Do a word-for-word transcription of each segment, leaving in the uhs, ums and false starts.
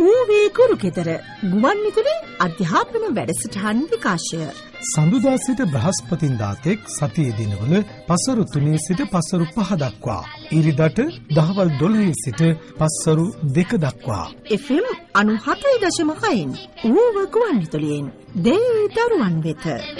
ඌවේ කුරුකෙදර ගුවන් විදුලි අධ්‍යාපන වැඩසටහන් විකාශය. සඳුදා සිට බ්‍රහස්පතින්දා තෙක් සතියේ දිනවල පසරු තුනේ සිට පසරු පහ දක්වා. ඉරිදට දහවල් දොළහේ සිට පසරු දෙක දක්වා. එෆ් එම් අනූහතයි දශම හයෙන් ඌව ගුවන් විදුලියෙන් දෙවි දරුවන් වෙත.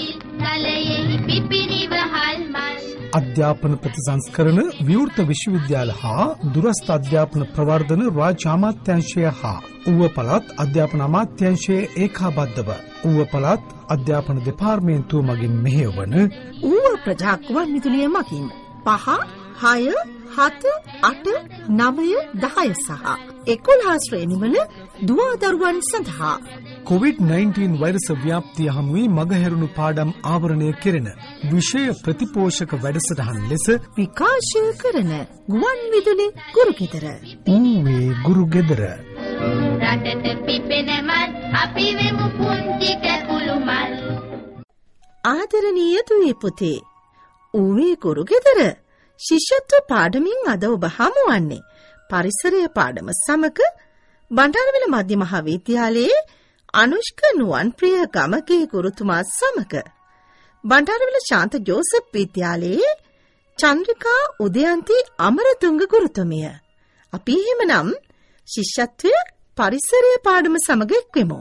අධ්‍යාපන ප්‍රතිසංස්කරණ විවෘත විශ්වවිද්‍යාල හා දුරස්ථ අධ්‍යාපන ප්‍රවර්ධන රාජ්‍ය අමාත්‍යාංශය හා ඌව පළාත් අධ්‍යාපන අමාත්‍යාංශයේ ඒකාබද්ධව ඌව පළාත් අධ්‍යාපන දෙපාර්තමේන්තුව මගින් මෙහෙයවන ඌව ප්‍රජා ගුවන් විදුලිය මගින් පහ හය හත අට නවය දහය සහ එකොළහ ශ්‍රේණිවල දුවා දරුවන් සඳහා කොවිඩ් නයින්ටීන් වෛරස ව්‍යාප්තිය හමුවේ මගහැරුණු පාඩම් ආවරණය කෙරෙන විෂය ප්‍රතිපෝෂක වැඩසටහන් ලෙස විකාශය කරන ගුවන් විදුලි ගුරුගෙදර. ඌවේ ගුරුගෙදර. රටට පිපෙනමත් අපි වෙමු පුංචි කැකුළු මල්. ආදරණීය දුවේ පුතේ, ඌවේ ගුරුගෙදර ශිෂ්‍යත්ව පාඩමින් අද ඔබ හමුවන්නේ පරිසරය පාඩම සමග බණ්ඩාරවිල මධ්‍ය මහාවිද්‍යාලයේ අනුෂ්ක නුවන් ප්‍රිය ගමගේ ගුරුතුමා සමග බණ්ඩාරවිල ශාන්ත ජෝසප් විද්‍යාලයේ චන්ද්‍රිකා උදයන්ති අමරතුංග ගුරුතුමිය. අපි එහෙමනම් ශිෂ්‍යත්වය පරිසරය පාඩම සමග එක්වෙමු.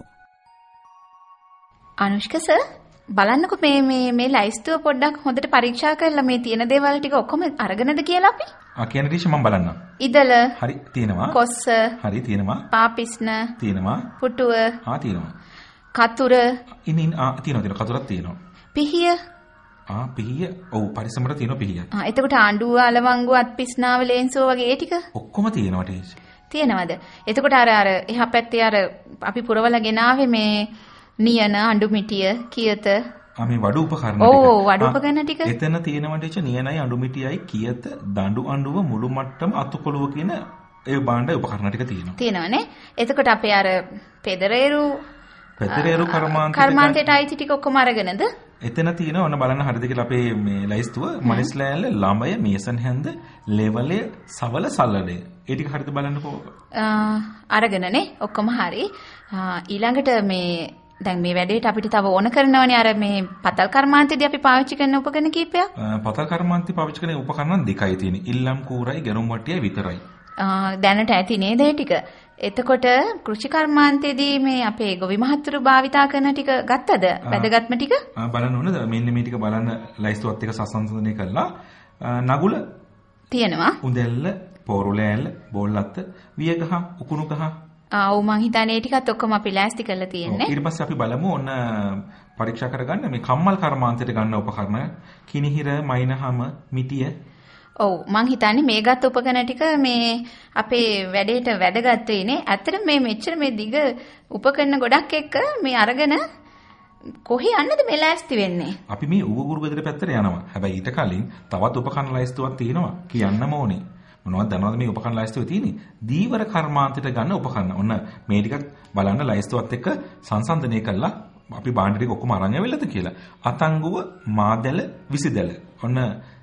අනුෂ්ක සර්, බලන්නකො මේ මේ මේ ලයිස්තුව පොඩ්ඩක් හොඳට පරීක්ෂා කරලා මේ තියෙන දේවල් ටික ඔක්කොම අරගෙනද කියලා අපි. ආ කියන රීෂ මම බලන්නම්. ඉදල. හරි තියෙනවා. කොස්ස. හරි තියෙනවා. පාපිස්න. තියෙනවා. පුටුව. ආ තියෙනවා. කතුර. ඉනින් ආ තියෙනවා තියෙනවා කතුරක් තියෙනවා. පිහිය. ආ පිහිය. ඔව් පරිස්සමට තියෙනවා පිහිය. ආ එතකොට ආණ්ඩුව අලවංගු අත්පිස්නාව ලේන්සුව වගේ ඒ ටික ඔක්කොම තියෙනවා ටීච්. තියෙනවද? එතකොට අර අර එහා පැත්තේ අර අපි පුරවලා ගෙනාවේ මේ නියන අඬු මිටිය කියත ආ මේ වඩු උපකරණ ටික. ඔව් වඩු උපකරණ ටික. එතන තියෙනවා ටීචර් නියනයි අඬු මිටියයි කියත දඬු අඬුව මුළු මට්ටම අතුකොළුව කියන ඒ භාණ්ඩ උපකරණ ටික තියෙනවා. තියෙනවනේ. එතකොට අපේ අර පෙදරේරු පෙදරේරු කර්මාන්තයට කර්මාන්තයට අයිති ටික ඔක්කොම අරගෙනද? එතන තියෙනවා ඔන්න බලන්න හරිද කියලා අපේ මේ ලයිස්තුව මනිස්ලෑල්ල ළමය මේසන් හැන්ද ලෙවලේ සවල සල්ලඩේ. ඒ ටික හරිද බලන්නකෝ. අරගෙනනේ ඔක්කොම හරි. ඊළඟට මේ දැන් මේ වැඩේට අපිට තව ඕන කරනවනේ අර මේ පතල් කර්මාන්තයේදී අපි පාවිච්චි කරන උපකරණ කීපයක්. පතල් කර්මාන්තේ පාවිච්චි කරන උපකරණ දෙකයි තියෙන්නේ. ඉල්ලම් කූරයි ගැරුම් වට්ටියයි විතරයි. දැනට ඇති නේද ඒ ටික? එතකොට කෘෂි කර්මාන්තයේදී මේ අපේ ගොවි මහත්තුරු භාවිතා කරන ටික ගත්තද? වැදගත්ම ටික? ආ බලන්න ඕනද? මෙන්න මේ ටික බලන්න ලයිස්තුවත් එක්ක සසංසන්දනය කළා. නගුල තියෙනවා. උඳැල්ල, පෝරුලෑල්ල, බෝල්ලත්ත, වියගහ, උකුණු ගහ. ආ ඔව් මං හිතන්නේ ඒ ටිකත් ඔක්කොම අපි ලෑස්ති කරලා තියෙන්නේ. ඊට පස්සේ අපි බලමු ඔන්න පරීක්ෂා කරගන්න මේ කම්මල් කර්මාන්තයට ගන්න උපකරණ කිනිහිර, මයින්හම, මිටිය. ඔව් මං හිතන්නේ මේ ගත්ත උපකරණ ටික මේ අපේ වැඩේට වැදගත් වෙන්නේ. ඇත්තට මේ මෙච්චර මේ දිග උපකරණ ගොඩක් එක්ක මේ අරගෙන කොහේ යන්නද මේ ලෑස්ති වෙන්නේ? අපි මේ ඌව ගුරුගෙදර පැත්තට යනවා. හැබැයි ඊට කලින් තවත් උපකරණ ලයිස්තුවක් තියෙනවා. කියන්නම ඕනේ. මොනවද දන්නවද මේ උපකරණ ලයිස්තුවේ තියෙන්නේ? දීවර කර්මාන්තයට ගන්න උපකරණ. ඔන්න මේ ටිකක් බලන්න ලයිස්තුවත් එක්ක සංසන්දනය කළා. අපි භාණ්ඩ ටික ඔක්කොම අරන් ඇවිල්ලාද කියලා. අතංගුව, මාදැල, විසිදැල. ඔන්න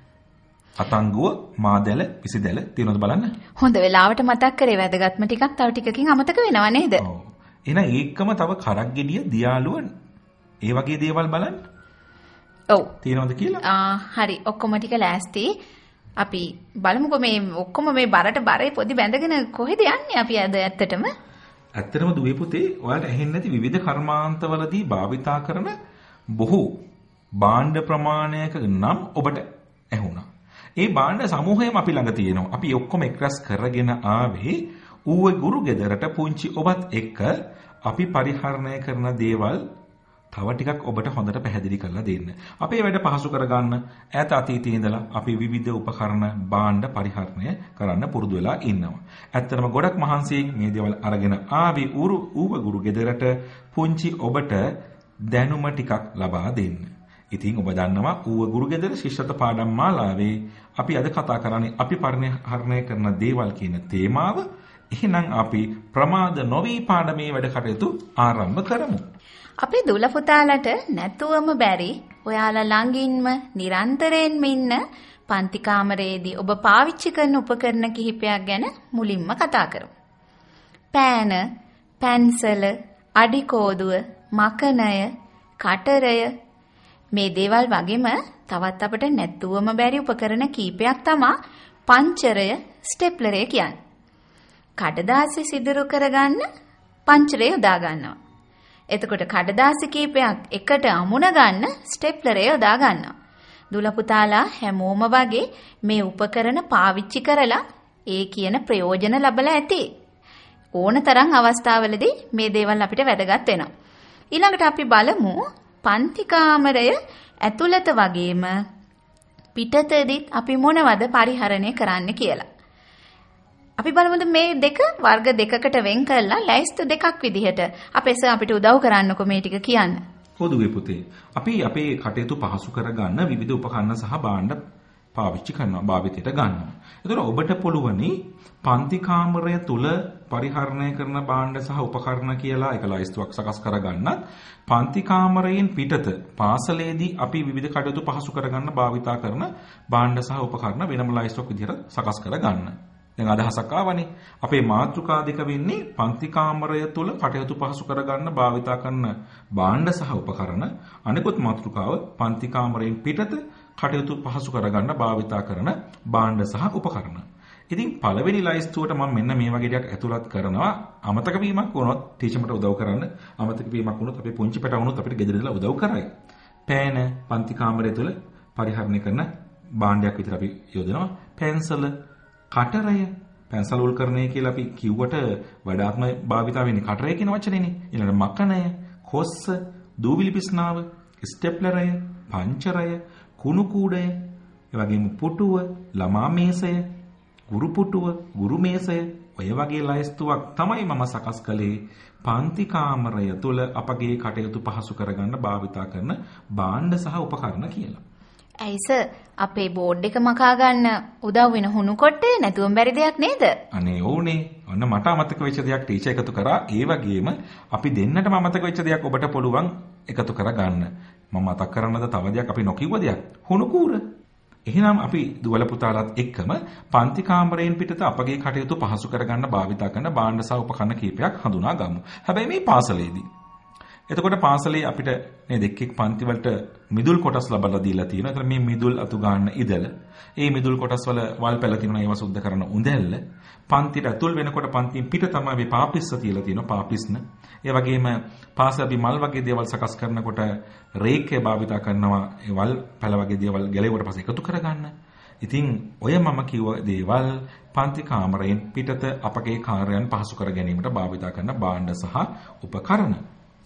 අතංගුව, මාදැල, විසිදැල තියෙනවද බලන්න. හොඳ වෙලාවට මතක් කරේ වැදගත්ම ටිකක් තව ටිකකින් අමතක වෙනව නේද? ඔව්. එහෙනම් ඒකම තව කරක් ගෙඩිය, දියාලුව ඒ වගේ දේවල් බලන්න. ඔව්. තියෙනවද කියලා? ආ හරි ඔක්කොම ටික ලෑස්ති. අපි බලමුකෝ මේ ඔක්කොම මේ බරට බරේ පොඩි බැඳගෙන කොහෙද යන්නේ අපි අද ඇත්තටම? ඇත්තටම දුවේ පුතේ ඔයාලට ඇහෙන්නේ නැති විවිධ කර්මාන්තවලදී භාවිතා කරන බොහෝ භාණ්ඩ ප්‍රමාණයක නම් ඔබට ඇහුණා. ඒ භාණ්ඩ සමූහයම අපි ළඟ තියෙනවා. අපි ඔක්කොම එක්රැස් කරගෙන ආවේ ඌවේ ගුරු ගෙදරට පුංචි ඔබත් එක්ක අපි පරිහරණය කරන දේවල් තව ටිකක් ඔබට හොඳට පැහැදිලි කරලා දෙන්න. අපේ වැඩ පහසු කරගන්න ඈත අතීතයේ ඉඳලා අපි විවිධ උපකරණ භාණ්ඩ පරිහරණය කරන්න පුරුදු වෙලා ඉන්නවා. ඇත්තටම ගොඩක් මහන්සියෙන් මේ දේවල් අරගෙන ආවේ ඌරු ඌව ගුරු ගෙදරට පුංචි ඔබට දැනුම ටිකක් ලබා දෙන්න. ඉතින් ඔබ දන්නවා ඌව ගුරු ගෙදර ශිෂ්‍යත්ව පාඩම් මාලාවේ අපි අද කතා කරන්නේ අපි පරිහරණය කරන දේවල් කියන තේමාව. එහෙනම් අපි ප්‍රමාද නොවි පාඩමේ වැඩ කටයුතු ආරම්භ කරමු. අපේ දුල පුතාලට නැතුවම බැරි ඔයාලා ළඟින්ම නිරන්තරයෙන්ම ඉන්න පන්ති කාමරයේදී ඔබ පාවිච්චි කරන උපකරණ කිහිපයක් ගැන මුලින්ම කතා කරමු. පෑන, පැන්සල, අඩිකෝදුව, මකනය, කටරය මේ දේවල් වගේම තවත් අපිට නැතුවම බැරි උපකරණ කීපයක් තමයි පංචරය, ස්ටෙප්ලරය කියන්නේ. කඩදාසි සිදුරු කරගන්න පංචරය යොදා ගන්නවා. එතකොට කඩදාසි කීපයක් එකට අමුණ ගන්න ස්ටෙප්ලරය යොදා ගන්නවා. දුල පුතාලා හැමෝම වගේ මේ උපකරණ පාවිච්චි කරලා ඒ කියන ප්‍රයෝජන ලබලා ඇති. ඕනතරම් අවස්ථාවලදී මේ දේවල් අපිට වැදගත් වෙනවා. ඊළඟට අපි බලමු පන්ති කාමරය ඇතුළත වගේම පිටතදීත් අපි මොනවද පරිහරණය කරන්න කියලා. අපි බලමුද මේ දෙක වර්ග දෙකකට වෙන් කරලා ලැයිස්තු දෙකක් විදිහට අපේ සර් අපිට උදව් කරන්නකො මේ ටික කියන්න. පොදුවේ පුතේ. අපි අපේ කටයුතු පහසු කරගන්න විවිධ උපකරණ සහ භාණ්ඩ පාවිච්චි කරනවා, භාවිතයට ගන්නවා. ඒතර ඔබට පුළුවනි පන්ති කාමරය තුල පරිහරණය කරන භාණ්ඩ සහ උපකරණ කියලා එක ලයිස්තුවක් සකස් කරගන්නත්, පන්ති කාමරයෙන් පිටත පාසලේදී අපි විවිධ කටයුතු පහසු කරගන්න භාවිතා කරන භාණ්ඩ සහ උපකරණ වෙනම ලයිස්තුවක් විදිහට සකස් කරගන්න. දැන් අදහසක් ආවනේ. අපේ මාතෘකා දෙක වෙන්නේ පන්ති කාමරය තුල කටයුතු පහසු කරගන්න භාවිතා කරන භාණ්ඩ සහ උපකරණ. අනිකුත් මාතෘකාව පන්ති කාමරයෙන් පිටත කටයුතු පහසු කරගන්න භාවිතා කරන භාණ්ඩ සහ උපකරණ. ඉතින් පළවෙනි ලයිස්තුවට මම මෙන්න මේ වගේ දෙයක් ඇතුළත් කරනවා. අමතක වීමක් වුණොත් ටීචර්ට උදව් කරන්න. අමතක වීමක් වුණොත් අපේ පුංචි පැට වුණොත් අපිට ගෙදර ඉඳලා උදව් කරයි. පෑන පන්ති කාමරය තුල පරිහරණය කරන භාණ්ඩයක් විතර අපි යොදනවා. පෙන්සල, කටරය, පැන්සල් උල්කරණය කියලා අපි කිව්වට වඩාත්ම භාවිතා වෙන්නේ කටරය කියන වචනේනේ. ඊළඟට මකනය, කොස්ස, දූවිලි පිස්නාව, ස්ටෙප්ලරය, පංචරය, කුණු කූඩය, ඒ වගේම පුටුව, ළමා මේසය, ගුරු පුටුව, ගුරු මේසය, ඔය වගේ ලයිස්තුවක් තමයි මම සකස් කළේ පන්ති කාමරය තුල අපගේ කටයුතු පහසු කරගන්න භාවිතා කරන භාණ්ඩ සහ උපකරණ කියලා. ඇයිස අපේ බෝඩ් එක මකා ගන්න උදව් වෙන හුණු කොටේ නැතුවම බැරි දෙයක් නේද? අනේ ඕනේ. ඔන්න මට අමතක වෙච්ච දෙයක් ටීචර් එකතු කරා. ඒ වගේම අපි දෙන්නටම අමතක වෙච්ච දෙයක් ඔබට පුළුවන් එකතු කරගන්න. මම මතක් කරන්නද තව දෙයක් අපි නොකියුව දෙයක්. හුණු කූර. එහෙනම් අපි දුවල පුතාලත් එක්කම පන්ති කාමරයෙන් පිටත අපගේ කටයුතු පහසු කරගන්න භාවිතා කරන භාණ්ඩ සහ උපකරණ කීපයක් හඳුනා ගමු. හැබැයි මේ පාසලේදී. එතකොට පාසලේ අපිට මේ දෙකෙක් පන්ති වලට මිදුල් කොටස් ලබලා දීලා තියෙනවා. ඒතර මේ මිදුල් අතු ගන්න ඉදල. ඒ මිදුල් කොටස් වල වල් පැල තියෙනවා. ඒවා සුද්ධ කරන උඳැල්ල. පන්තිට ඇතුල් වෙනකොට පන්තියෙන් පිට තමයි මේ පාපිස්ස තියලා තියෙනවා. පාපිස්න. ඒ වගේම පාසල බිමල් වගේ දේවල් සකස් කරනකොට රේඛය භාවිතා කරනවා. ඒ වල් පැල වගේ දේවල් ගැලෙවුවට පස්සේ එකතු කරගන්න. ඉතින් ඔය මම කිව්ව දේවල් පන්ති කාමරයෙන් පිටත අපගේ කාර්යයන් පහසු කර ගැනීමට භාවිතා කරන භාණ්ඩ සහ උපකරණ.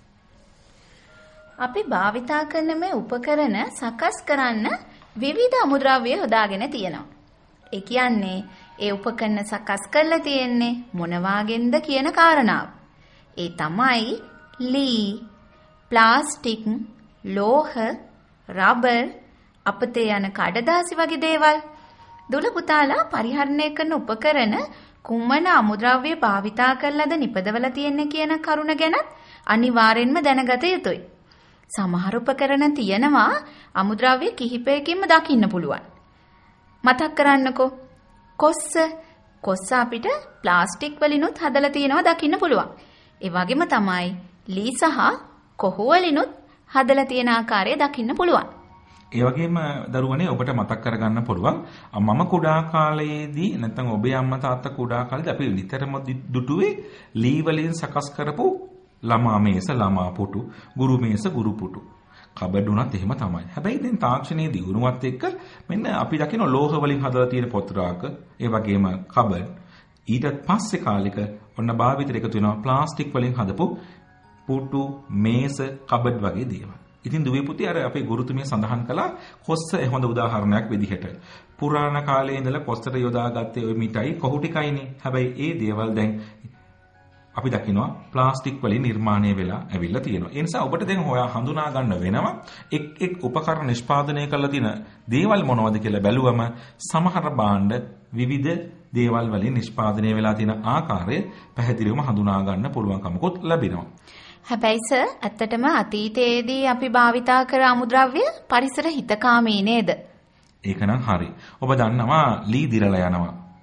අපි භාවිතා කරන මේ උපකරණ සකස් කරන්න විවිධ අමුද්‍රව්‍ය යොදාගෙන තියෙනවා. ඒ කියන්නේ ඒ උපකරණ සකස් කරලා තියෙන්නේ මොන වාගෙන්ද කියන කාරණාව. ඒ තමයි ලී, ප්ලාස්ටික්, ලෝහ, රබර්, අපතේ යන කඩදාසි වගේ දේවල්. දුල පුතාලා පරිහරණය කරන උපකරණ කුමන අමුද්‍රව්‍ය භාවිතා කරලාද නිපදවලා තියෙන්නේ කියන කරුණ ගැන අනිවාර්යෙන්ම දැනගත යුතුයි. සමහර උපකරණ තියෙනවා අමුද්‍රව්‍ය කිහිපයකින්ම දකින්න පුළුවන්. මතක් කරන්නකෝ. කොස්ස. කොස්ස අපිට ප්ලාස්ටික් වලිනුත් හදලා තියෙනවා දකින්න පුළුවන්. ඒ වගේම තමයි ලී සහ කොහු වලිනුත් හදලා තියෙන ආකාරය දකින්න පුළුවන්. ඒ වගේම දරුවනේ ඔබට මතක් කරගන්න පුළුවන් මම කුඩා කාලයේදී නැත්නම් ඔබේ අම්මා තාත්තා කුඩා කාලේදී අපි නිතරම දුටුවේ ලී වලින් සකස් කරපු ළමා මේස, ළමා පුටු, ගුරු මේස, ගුරු පුටු. කබඩ් උනත් එහෙම තමයි. හැබැයි දැන් තාක්ෂණයේ දියුණුවත් එක්ක මෙන්න අපි දකින ලෝහ වලින් හදලා තියෙන පොත් රාක, ඒ වගේම කබඩ්. ඊට පස්සේ කාලෙක ඔන්න භාවිතයට එකතු වෙනවා ප්ලාස්ටික් වලින් හදපු පුටු, මේස, කබඩ් වගේ දේවල්. ඉතින් දුවේ පුතේ අර අපේ ගුරුතුමිය සඳහන් කළා කොස්ස හොඳ උදාහරණයක් විදිහට. පුරාණ කාලයේ ඉඳලා කොස්සට යොදාගත්තේ ওই මිටයි කොහු ටිකයිනේ. හැබැයි ඒ දේවල් දැන් අපි දකිනවා ප්ලාස්ටික් වලින් නිර්මාණය වෙලා ඇවිල්ලා තියෙනවා. ඒ නිසා ඔබට දැන් හොයා හඳුනා ගන්න වෙනවා එක් එක් උපකරණ නිෂ්පාදනය කරලා තියෙන දේවල් මොනවද කියලා බැලුවම සමහර භාණ්ඩ විවිධ දේවල් වලින් නිෂ්පාදනය වෙලා තියෙන ආකාරය පැහැදිලිවම හඳුනා ගන්න පුළුවන්කමකුත් ලැබෙනවා. හැබැයි සර් ඇත්තටම අතීතයේදී අපි භාවිතා කර අමුද්‍රව්‍ය පරිසර හිතකාමී නේද? ඒකනම් හරි. ඔබ දන්නවා ලී දිරලා යනවා.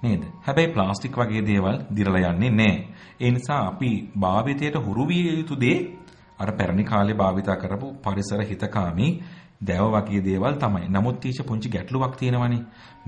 නේද? හැබැයි ප්ලාස්ටික් වගේ දේවල් දිරලා යන්නේ නැහැ. ඒ නිසා අපි භාවිතයට හුරු විය යුතු දේ අර පැරණි කාලේ භාවිතා කරපු පරිසර හිතකාමී දැව වගේ දේවල් තමයි. නමුත් ඊට පුංචි ගැටලුවක් තියෙනවනේ.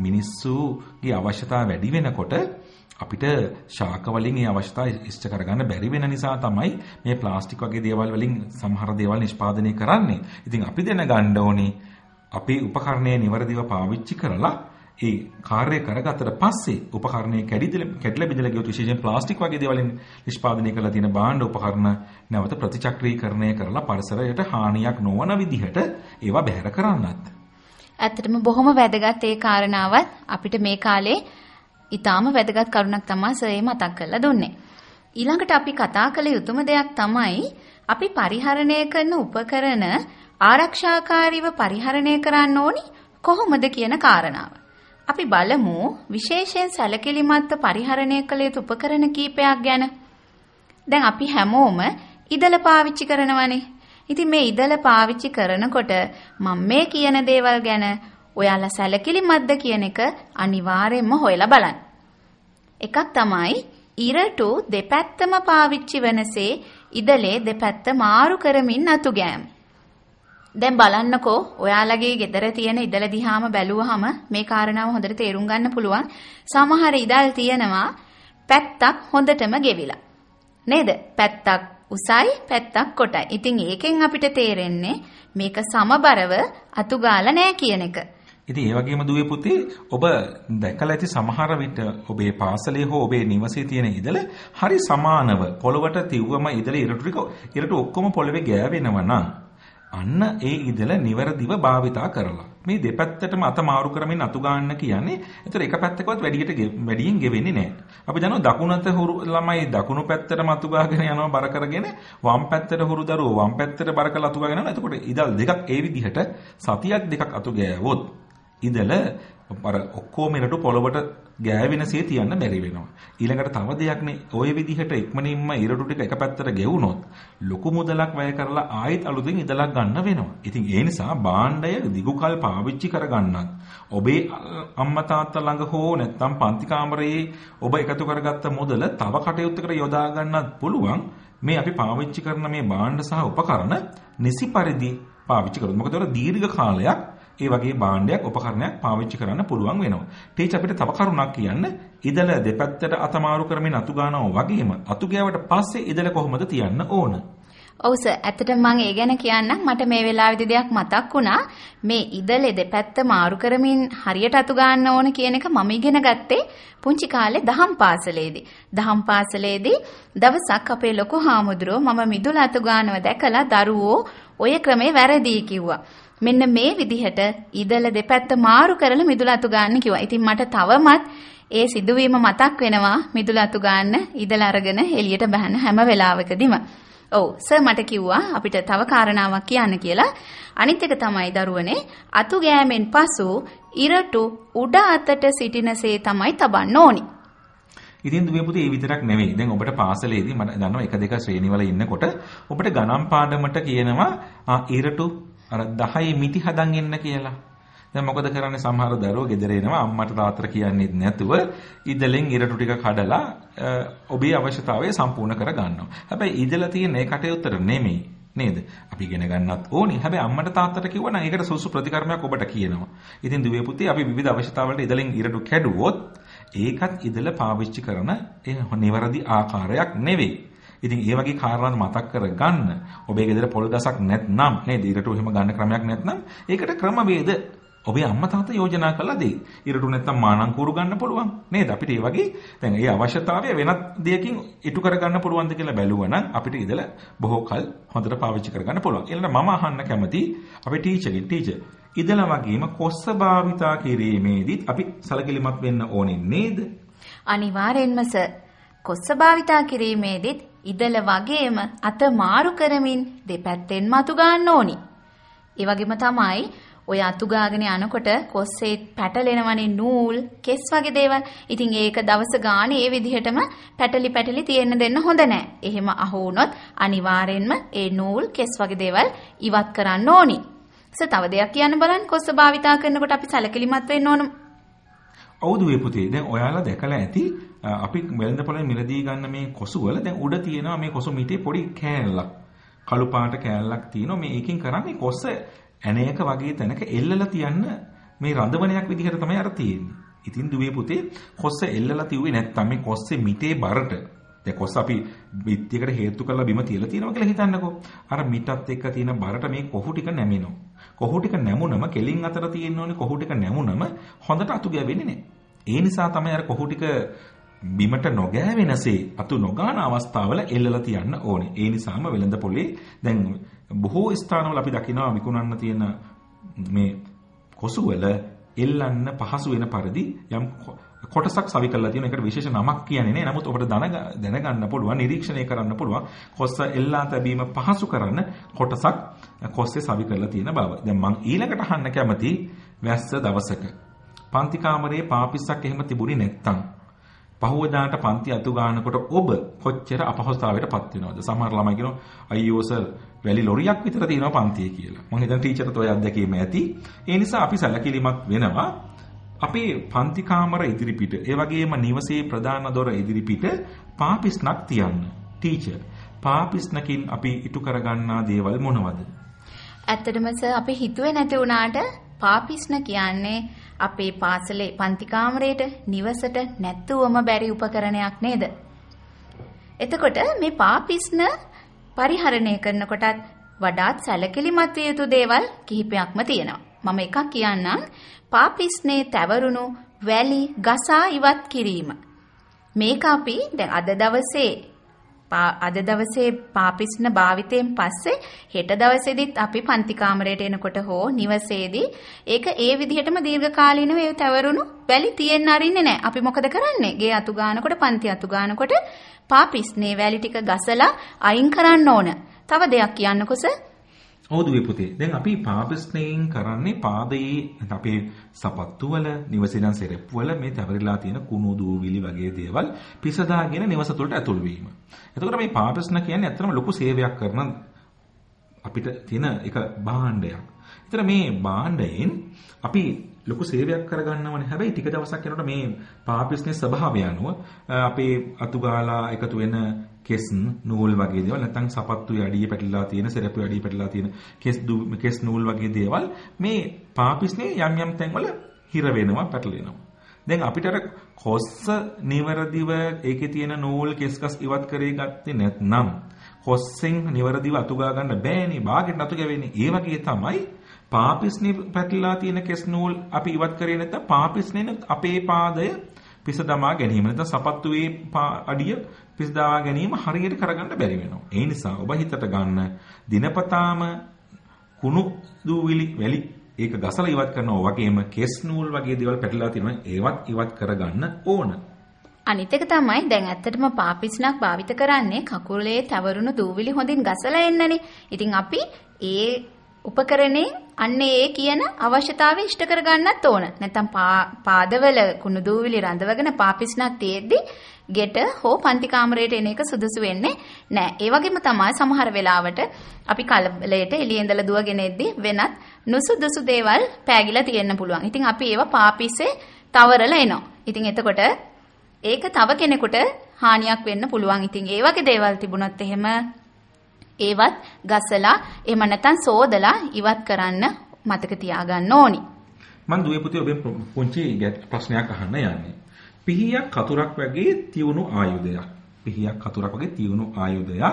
මිනිස්සුගේ අවශ්‍යතාව වැඩි වෙනකොට අපිට ශාක වලින් ඒ අවශ්‍යතාව ඉෂ්ට කරගන්න බැරි වෙන නිසා තමයි මේ ප්ලාස්ටික් වගේ දේවල් වලින් සමහර දේවල් නිෂ්පාදනය කරන්නේ. ඉතින් අපි දැනගන්න ඕනේ අපේ උපකරණය නිවැරදිව පාවිච්චි කරලා ඒ කාර්යය කරගත්තට පස්සේ උපකරණයේ කැඩිදලා කැඩලා බෙදලා ගියොත් විශේෂයෙන් ප්ලාස්ටික් වගේ දේවල්ෙන් නිෂ්පාදනය කරලා තියෙන භාණ්ඩ උපකරණ නැවත ප්‍රතිචක්‍රීකරණය කරලා පරිසරයට හානියක් නොවන විදිහට ඒවා බැහැර කරන්නත්. ඇත්තටම බොහොම වැදගත් ඒ කාරණාවත් අපිට මේ කාලේ ඊටාම වැදගත් කරුණක් තමයි සර් මතක් කරලා දුන්නේ. ඊළඟට අපි කතා කළ යුතුම දෙයක් තමයි අපි පරිහරණය කරන උපකරණ ආරක්ෂාකාරීව පරිහරණය කරන්න ඕනි කොහොමද කියන කාරණාව. අපි බලමු විශේෂයෙන් සැලකිලිමත්ව පරිහරණය කළ යුතු උපකරණ කීපයක් ගැන. දැන් අපි හැමෝම ඉදල පාවිච්චි කරනවනේ. ඉතින් මේ ඉදල පාවිච්චි කරනකොට මම මේ කියන දේවල් ගැන ඔයාලා සැලකිලිමත්ද කියන එක අනිවාර්යයෙන්ම හොයලා බලන්න. එකක් තමයි ඉරටු දෙපැත්තම පාවිච්චි වෙනසේ ඉදලේ දෙපැත්ත මාරු කරමින් නතු ගෑම. දැන් බලන්නකෝ ඔයාලගේ ගෙදර තියෙන ඉදල දිහාම බැලුවහම මේ කාරණාව හොඳට තේරුම් ගන්න පුළුවන්. සමහර ඉදල් තියෙනවා පැත්තක් හොඳටම ගෙවිලා. නේද? පැත්තක් උසයි පැත්තක් කොටයි. ඉතින් ඒකෙන් අපිට තේරෙන්නේ මේක සමබරව අතු ගාලා නැහැ කියන එක. ඉතින් ඒ වගේම දුවේ පුතේ ඔබ දැකලා ඇති සමහර විට ඔබේ පාසලේ හෝ ඔබේ නිවසේ තියෙන ඉදල හරි සමානව පොළවට තිව්වම ඉදල ඉරටු ටික ඉරටු ඔක්කොම පොළවේ ගෑවෙනවා නම් අන්න ඒ ඉදල නිවැරදිව භාවිතා කරලා මේ දෙපැත්තටම අත මාරු කරමින් අතු ගන්න කියන්නේ ඒතර එක පැත්තකවත් වැඩියට වැඩියෙන් ගෙවෙන්නේ නැහැ. අපි දන්නවා දකුණත හුරු ළමයි දකුණු පැත්තටම අතු ගාගෙන යනවා බර කරගෙන වම් පැත්තට හුරු දරුවෝ වම් පැත්තට බර කරලා අතු ගාගෙන යනවා. එතකොට ඉදල් දෙකක් ඒ විදිහට සතියක් දෙකක් අතු ගෑවොත් ඉදල අර ඔක්කොම ඉරටු පොළවට ගෑවෙනසේ තියන්න බැරි වෙනවා. ඊළඟට තව දෙයක්නේ ওই විදිහට ඉක්මනින්ම ඉරටු ටික එක පැත්තට ගෙවුනොත් ලොකු මුදලක් වැය කරලා ආයෙත් අලුතෙන් ඉදලක් ගන්න වෙනවා. ඉතින් ඒ නිසා භාණ්ඩය දිගුකල් පාවිච්චි කරගන්නත් ඔබේ අම්මා තාත්තා ළඟ හෝ නැත්නම් පන්ති කාමරයේ ඔබ එකතු කරගත්ත මුදල තව කටයුත්තකට යොදා ගන්නත් පුළුවන්. මේ අපි පාවිච්චි කරන මේ භාණ්ඩ සහ උපකරණ නිසි පරිදි පාවිච්චි කරොත් මොකද ඒවා දීර්ඝ කාලයක් ඒ වගේ භාණ්ඩයක් උපකරණයක් පාවිච්චි කරන්න පුළුවන් වෙනවා. ටීචර් අපිට තව කරුණක් කියන්න. ඉදල දෙපැත්තට අතමාරු කරමින් අතු ගන්නවා වගේම අතු ගෑවට පස්සේ ඉදල කොහොමද තියන්න ඕන? ඔව් සර්, ඇත්තටම මම ඒ ගැන කියන්නම්. මට මේ වෙලාවේදී දෙයක් මතක් වුණා. මේ ඉදලේ දෙපැත්ත මාරු කරමින් හරියට අතු ගන්න ඕන කියන එක මම ඉගෙන ගත්තේ පුංචි කාලේ දහම් පාසලේදී. දහම් පාසලේදී දවසක් අපේ ලොකු හාමුදුරුවෝ මම මිදුල අතු ගන්නව දැකලා දරුවෝ ඔය ක්‍රමේ වැරදි කිව්වා. මෙන්න මේ විදිහට ඉදල දෙපැත්ත මාරු කරලා මිදුල අතු ගන්න කිව්වා. ඉතින් මට තවමත් ඒ සිදුවීම මතක් වෙනවා. මිදුල අතු ගන්න ඉදල අරගෙන එළියට බහන හැම වෙලාවකදීම. ඔව් සර් මට කිව්වා අපිට තව කාරණාවක් කියන්න කියලා. අනිත් එක තමයි දරුවනේ අතු ගෑමෙන් පසු ඉරටු උඩ අතට සිටිනසේ තමයි තබන්න ඕනි. ඉතින් දුවේ පුතේ ඒ විතරක් නෙවෙයි. දැන් ඔබට පාසලේදී මම දන්නවා එක දෙක ශ්‍රේණිවල ඉන්නකොට ඔබට ගණන් පාඩමට කියනවා ඉරටු අර දහය මිටි හදන් එන්න කියලා. දැන් මොකද කරන්නේ සමහර දරුවෝ ගෙදර එනවා අම්මට තාත්තට කියන්නේ නැතුව ඉදලෙන් ඉරටු ටික කඩලා ඔබේ අවශ්‍යතාවය සම්පූර්ණ කර ගන්නවා. හැබැයි ඉදලා තියෙන ඒ කටයුත්තට නෙමෙයි නේද? අපි ඉගෙන ගන්නත් ඕනේ. හැබැයි අම්මට තාත්තට කිව්වනම් ඒකට සුසු ප්‍රතිකර්මයක් ඔබට කියනවා. ඉතින් දුවේ පුතේ අපි විවිධ අවශ්‍යතාවලට ඉදලෙන් ඉරටු කැඩුවොත් ඒකත් ඉදල පාවිච්චි කරන ඒ නිවැරදි ආකාරයක් නෙවෙයි. ඉතින් ඒ වගේ කාරණා මතක් කරගන්න. ඔබේ ගෙදර පොල් ගසක් නැත්නම් නේද? ඉරටු එහෙම ගන්න ක්‍රමයක් නැත්නම් ඒකට ක්‍රමවේද ඔබේ අම්මා තාත්තා යෝජනා කළා දෙයි. ඉරටු නැත්නම් මානම් කූරු ගන්න පුළුවන් නේද? අපිට ඒ වගේ දැන් ඒ අවශ්‍යතාවය වෙනත් දෙයකින් ඉටු කරගන්න පුළුවන්ද කියලා බැලුවා නම් අපිට ඉදල බොහෝ කල් හොඳට පාවිච්චි කරගන්න පුළුවන්. ඊළඟට මම අහන්න කැමති අපේ ටීචර්ගෙන් ටීචර් ඉදල වගේම කොස්ස භාවිතා කිරීමේදීත් අපි සැලකිලිමත් වෙන්න ඕනේ නේද? අනිවාර්යෙන්ම සර්. කොස්ස භාවිතා කිරීමේදීත් ඉදල වගේම අත මාරු කරමින් දෙපැත්තෙන්ම අතු ගන්න ඕනි. ඒ වගේම තමයි ඔය අතු ගාගෙන යනකොට කොස්සේ පැටලෙනවනේ නූල්, කෙස් වගේ දේවල්. ඉතින් ඒක දවස ගානේ ඒ විදිහටම පැටලි පැටලි තියෙන්න දෙන්න හොඳ නැහැ. එහෙම අහු වුණොත් අනිවාර්යෙන්ම ඒ නූල්, කෙස් වගේ දේවල් ඉවත් කරන්න ඕනි. සර් තව දෙයක් කියන්න බලන්න කොස්ස භාවිතා කරනකොට අපි සැලකිලිමත් වෙන්න ඕන. ඔව් දුවේ පුතේ. දැන් ඔයාලා දැකලා ඇති අපි වෙළඳ පොළේ මිලදී ගන්න මේ කොසු වල දැන් උඩ තියෙනවා මේ කොසු මිටේ පොඩි කෑල්ලක්. කළු පාට කෑල්ලක් තියෙනවා. මේ එකකින් කරන්නේ කොස්ස ඇණයක වගේ තැනක එල්ලලා තියන්න මේ රඳවණයක් විදිහට තමයි අර තියෙන්නේ. ඉතින් දුවේ පුතේ කොස්ස එල්ලලා තියුවේ නැත්තම් මේ කොස්සේ මිටේ බරට දැන් කොස්ස අපි බිත්තියකට හේතු කරලා බිම තියලා තියෙනවා කියලා හිතන්නකෝ. අර මිටත් එක්ක තියෙන බරට මේ කොහු ටික නැමෙනවා. කොහු ටික නැමුනම කෙලින් අතර තියෙන්න ඕනේ කොහු ටික නැමුනම හොඳට අතු ගෑවෙන්නේ නැහැ. ඒ නිසා තමයි අර කොහු ටික බිමට නොගෑවෙනසේ අතු නොගාන අවස්ථාවල එල්ලලා තියන්න ඕනේ. ඒ නිසාම වෙළඳ පොලේ දැන් බොහෝ ස්ථානවල අපි දකිනවා විකුණන්න තියෙන මේ කොසු වල එල්ලන්න පහසු වෙන පරිදි යම් කොටසක් සවි කරලා තියෙන එකට විශේෂ නමක් කියන්නේ නෑ. නමුත් ඔබට දැනගන්න පුළුවන් නිරීක්ෂණය කරන්න පුළුවන් කොස්ස එල්ලා තැබීම පහසු කරන කොටසක් කොස්සේ සවි කරලා තියෙන බව. දැන් මම ඊළඟට අහන්න කැමති වැස්ස දවසක පන්ති කාමරේ පාපිස්සක් එහෙම තිබුණේ නැත්තම් පහුවදාට පන්ති අතු ගන්නකොට ඔබ කොච්චර අපහසුතාවයකටපත් වෙනවද? සමහර ළමයි කියනවා අයියෝ සර් වැලි ලොරියක් විතර තියෙනවා පන්තියේ කියලා. මම හිතන ටීචර්ට ඔය අත්දැකීම ඇති. ඒ නිසා අපි සැලකිලිමත් වෙනවා. අපේ පන්ති කාමර ඉදිරිපිට ඒ වගේම නිවසේ ප්‍රධාන දොර ඉදිරිපිට පාපිස්නක් තියන්න. ටීචර් පාපිස්නකින් අපි ඉටු කරගන්නා දේවල් මොනවද? ඇත්තටම සර් අපි හිතුවේ නැති වුණාට පාපිස්න කියන්නේ අපේ පාසලේ පන්ති කාමරේට නිවසට නැත්තුවම බැරි උපකරණයක් නේද? එතකොට මේ පාපිස්න පරිහරණය කරනකොටත් වඩාත් සැලකිලිමත් විය යුතු දේවල් කිහිපයක්ම තියෙනවා. මම එකක් කියන්නම්. පාපිස්නේ තැවරුණු වැලි ගසා ඉවත් කිරීම. මේක අපි දැන් අද දවසේ අද දවසේ පාපිස්න භාවිතයෙන් පස්සේ හෙට දවසේදීත් අපි පන්ති කාමරයට එනකොට හෝ නිවසේදී ඒක ඒ විදිහටම දීර්ඝකාලීනව ඒ තැවරුණු වැලි තියෙන්න අරින්නේ නැහැ. අපි මොකද කරන්නේ? ගේ අතු ගන්නකොට පන්ති අතු ගන්නකොට පාපිස්නේ වැලි ටික ගසලා අයින් කරන්න ඕන. තව දෙයක් කියන්නකෝ සර්. ඔව් දුවේ පුතේ. දැන් අපි පාපිස්නෙන් කරන්නේ පාදයේ අපේ සපත්තු වල නිවසේ නම් සෙරෙප්පු වල මේ තැවරිලා තියෙන කුණු දූවිලි වගේ දේවල් පිසදාගෙන නිවස තුළට ඇතුල් වීම. එතකොට මේ පාපිස්න කියන්නේ ඇත්තටම ලොකු සේවයක් කරන අපිට තියෙන එක භාණ්ඩයක්. එතන මේ භාණ්ඩයෙන් අපි ලොකු සේවයක් කරගන්නවනේ. හැබැයි ටික දවසක් යනකොට මේ පාපිස්නේ ස්වභාවය අනුව අපේ අතු ගාලා එකතු වෙන කෙස් නූල් වගේ දේවල් නැත්නම් සපත්තුවේ අඩිය පැටලලා තියෙන සෙරප්පුවේ අඩිය පැටලලා තියෙන කෙස් කෙස් නූල් වගේ දේවල් මේ පාපිස්නේ යම් යම් තැන්වල හිර වෙනවා පැටලෙනවා. දැන් අපිට අර කොස්ස නිවරදිව ඒකේ තියෙන නූල් කෙස්කස් ඉවත් කරේ ගත්තේ නැත්නම් කොස්සෙන් නිවරදිව අතු ගා ගන්න බෑනේ. බාගෙට අතු ගැවෙන්නේ. ඒ වගේ තමයි පාපිස්නේ පැටලලා තියෙන කෙස් නූල් අපි ඉවත් කරේ නැත්නම් පාපිස්නේ අපේ පාදය පිස දමා ගැනීම නැත්නම් සපත්තුවේ අඩිය පිස දමා ගැනීම හරියට කරගන්න බැරි වෙනවා. ඒ නිසා ඔබ හිතට ගන්න දිනපතාම කුණු දූවිලි වැලි ඒක ගසලා ඉවත් කරනවා වගේම කෙස් නූල් වගේ දේවල් පැටලලා තියෙනවා ඒවත් ඉවත් කරගන්න ඕන. අනිත් එක තමයි දැන් ඇත්තටම පාපිස්නක් භාවිත කරන්නේ කකුලේ තවරුණු දූවිලි හොඳින් ගසලා එන්නනේ. ඉතින් අපි ඒ උපකරණේ අන්නේ ඒ කියන අවශ්‍යතාවය ඉෂ්ට කරගන්නත් ඕන. නැත්නම් පාදවල කුණු දූවිලි රඳවගෙන පාපිස්නක් තියෙද්දි ගෙට හෝ පන්ති කාමරයට එන එක සුදුසු වෙන්නේ නැහැ. ඒ වගේම තමයි සමහර වෙලාවට අපි කලබලයට එළියේ ඉඳලා දුවගෙන එද්දි වෙනත් නුසුදුසු දේවල් පෑගිලා තියෙන්න පුළුවන්. ඉතින් අපි ඒවා පාපිස්සේ තවරලා එනවා. ඉතින් එතකොට ඒක තව කෙනෙකුට හානියක් වෙන්න පුළුවන්. ඉතින් ඒ වගේ දේවල් තිබුණොත් එහෙම ඒවත් ගසලා එහෙම නැත්නම් සෝදලා ඉවත් කරන්න මතක තියාගන්න ඕනි. මම දුවේ පුතේ ඔබෙන් පුංචි ප්‍රශ්නයක් අහන්න යන්නේ. පිහියක් කතුරක් වගේ තියුණු ආයුධයක්. පිහියක් කතුරක් වගේ තියුණු ආයුධයක්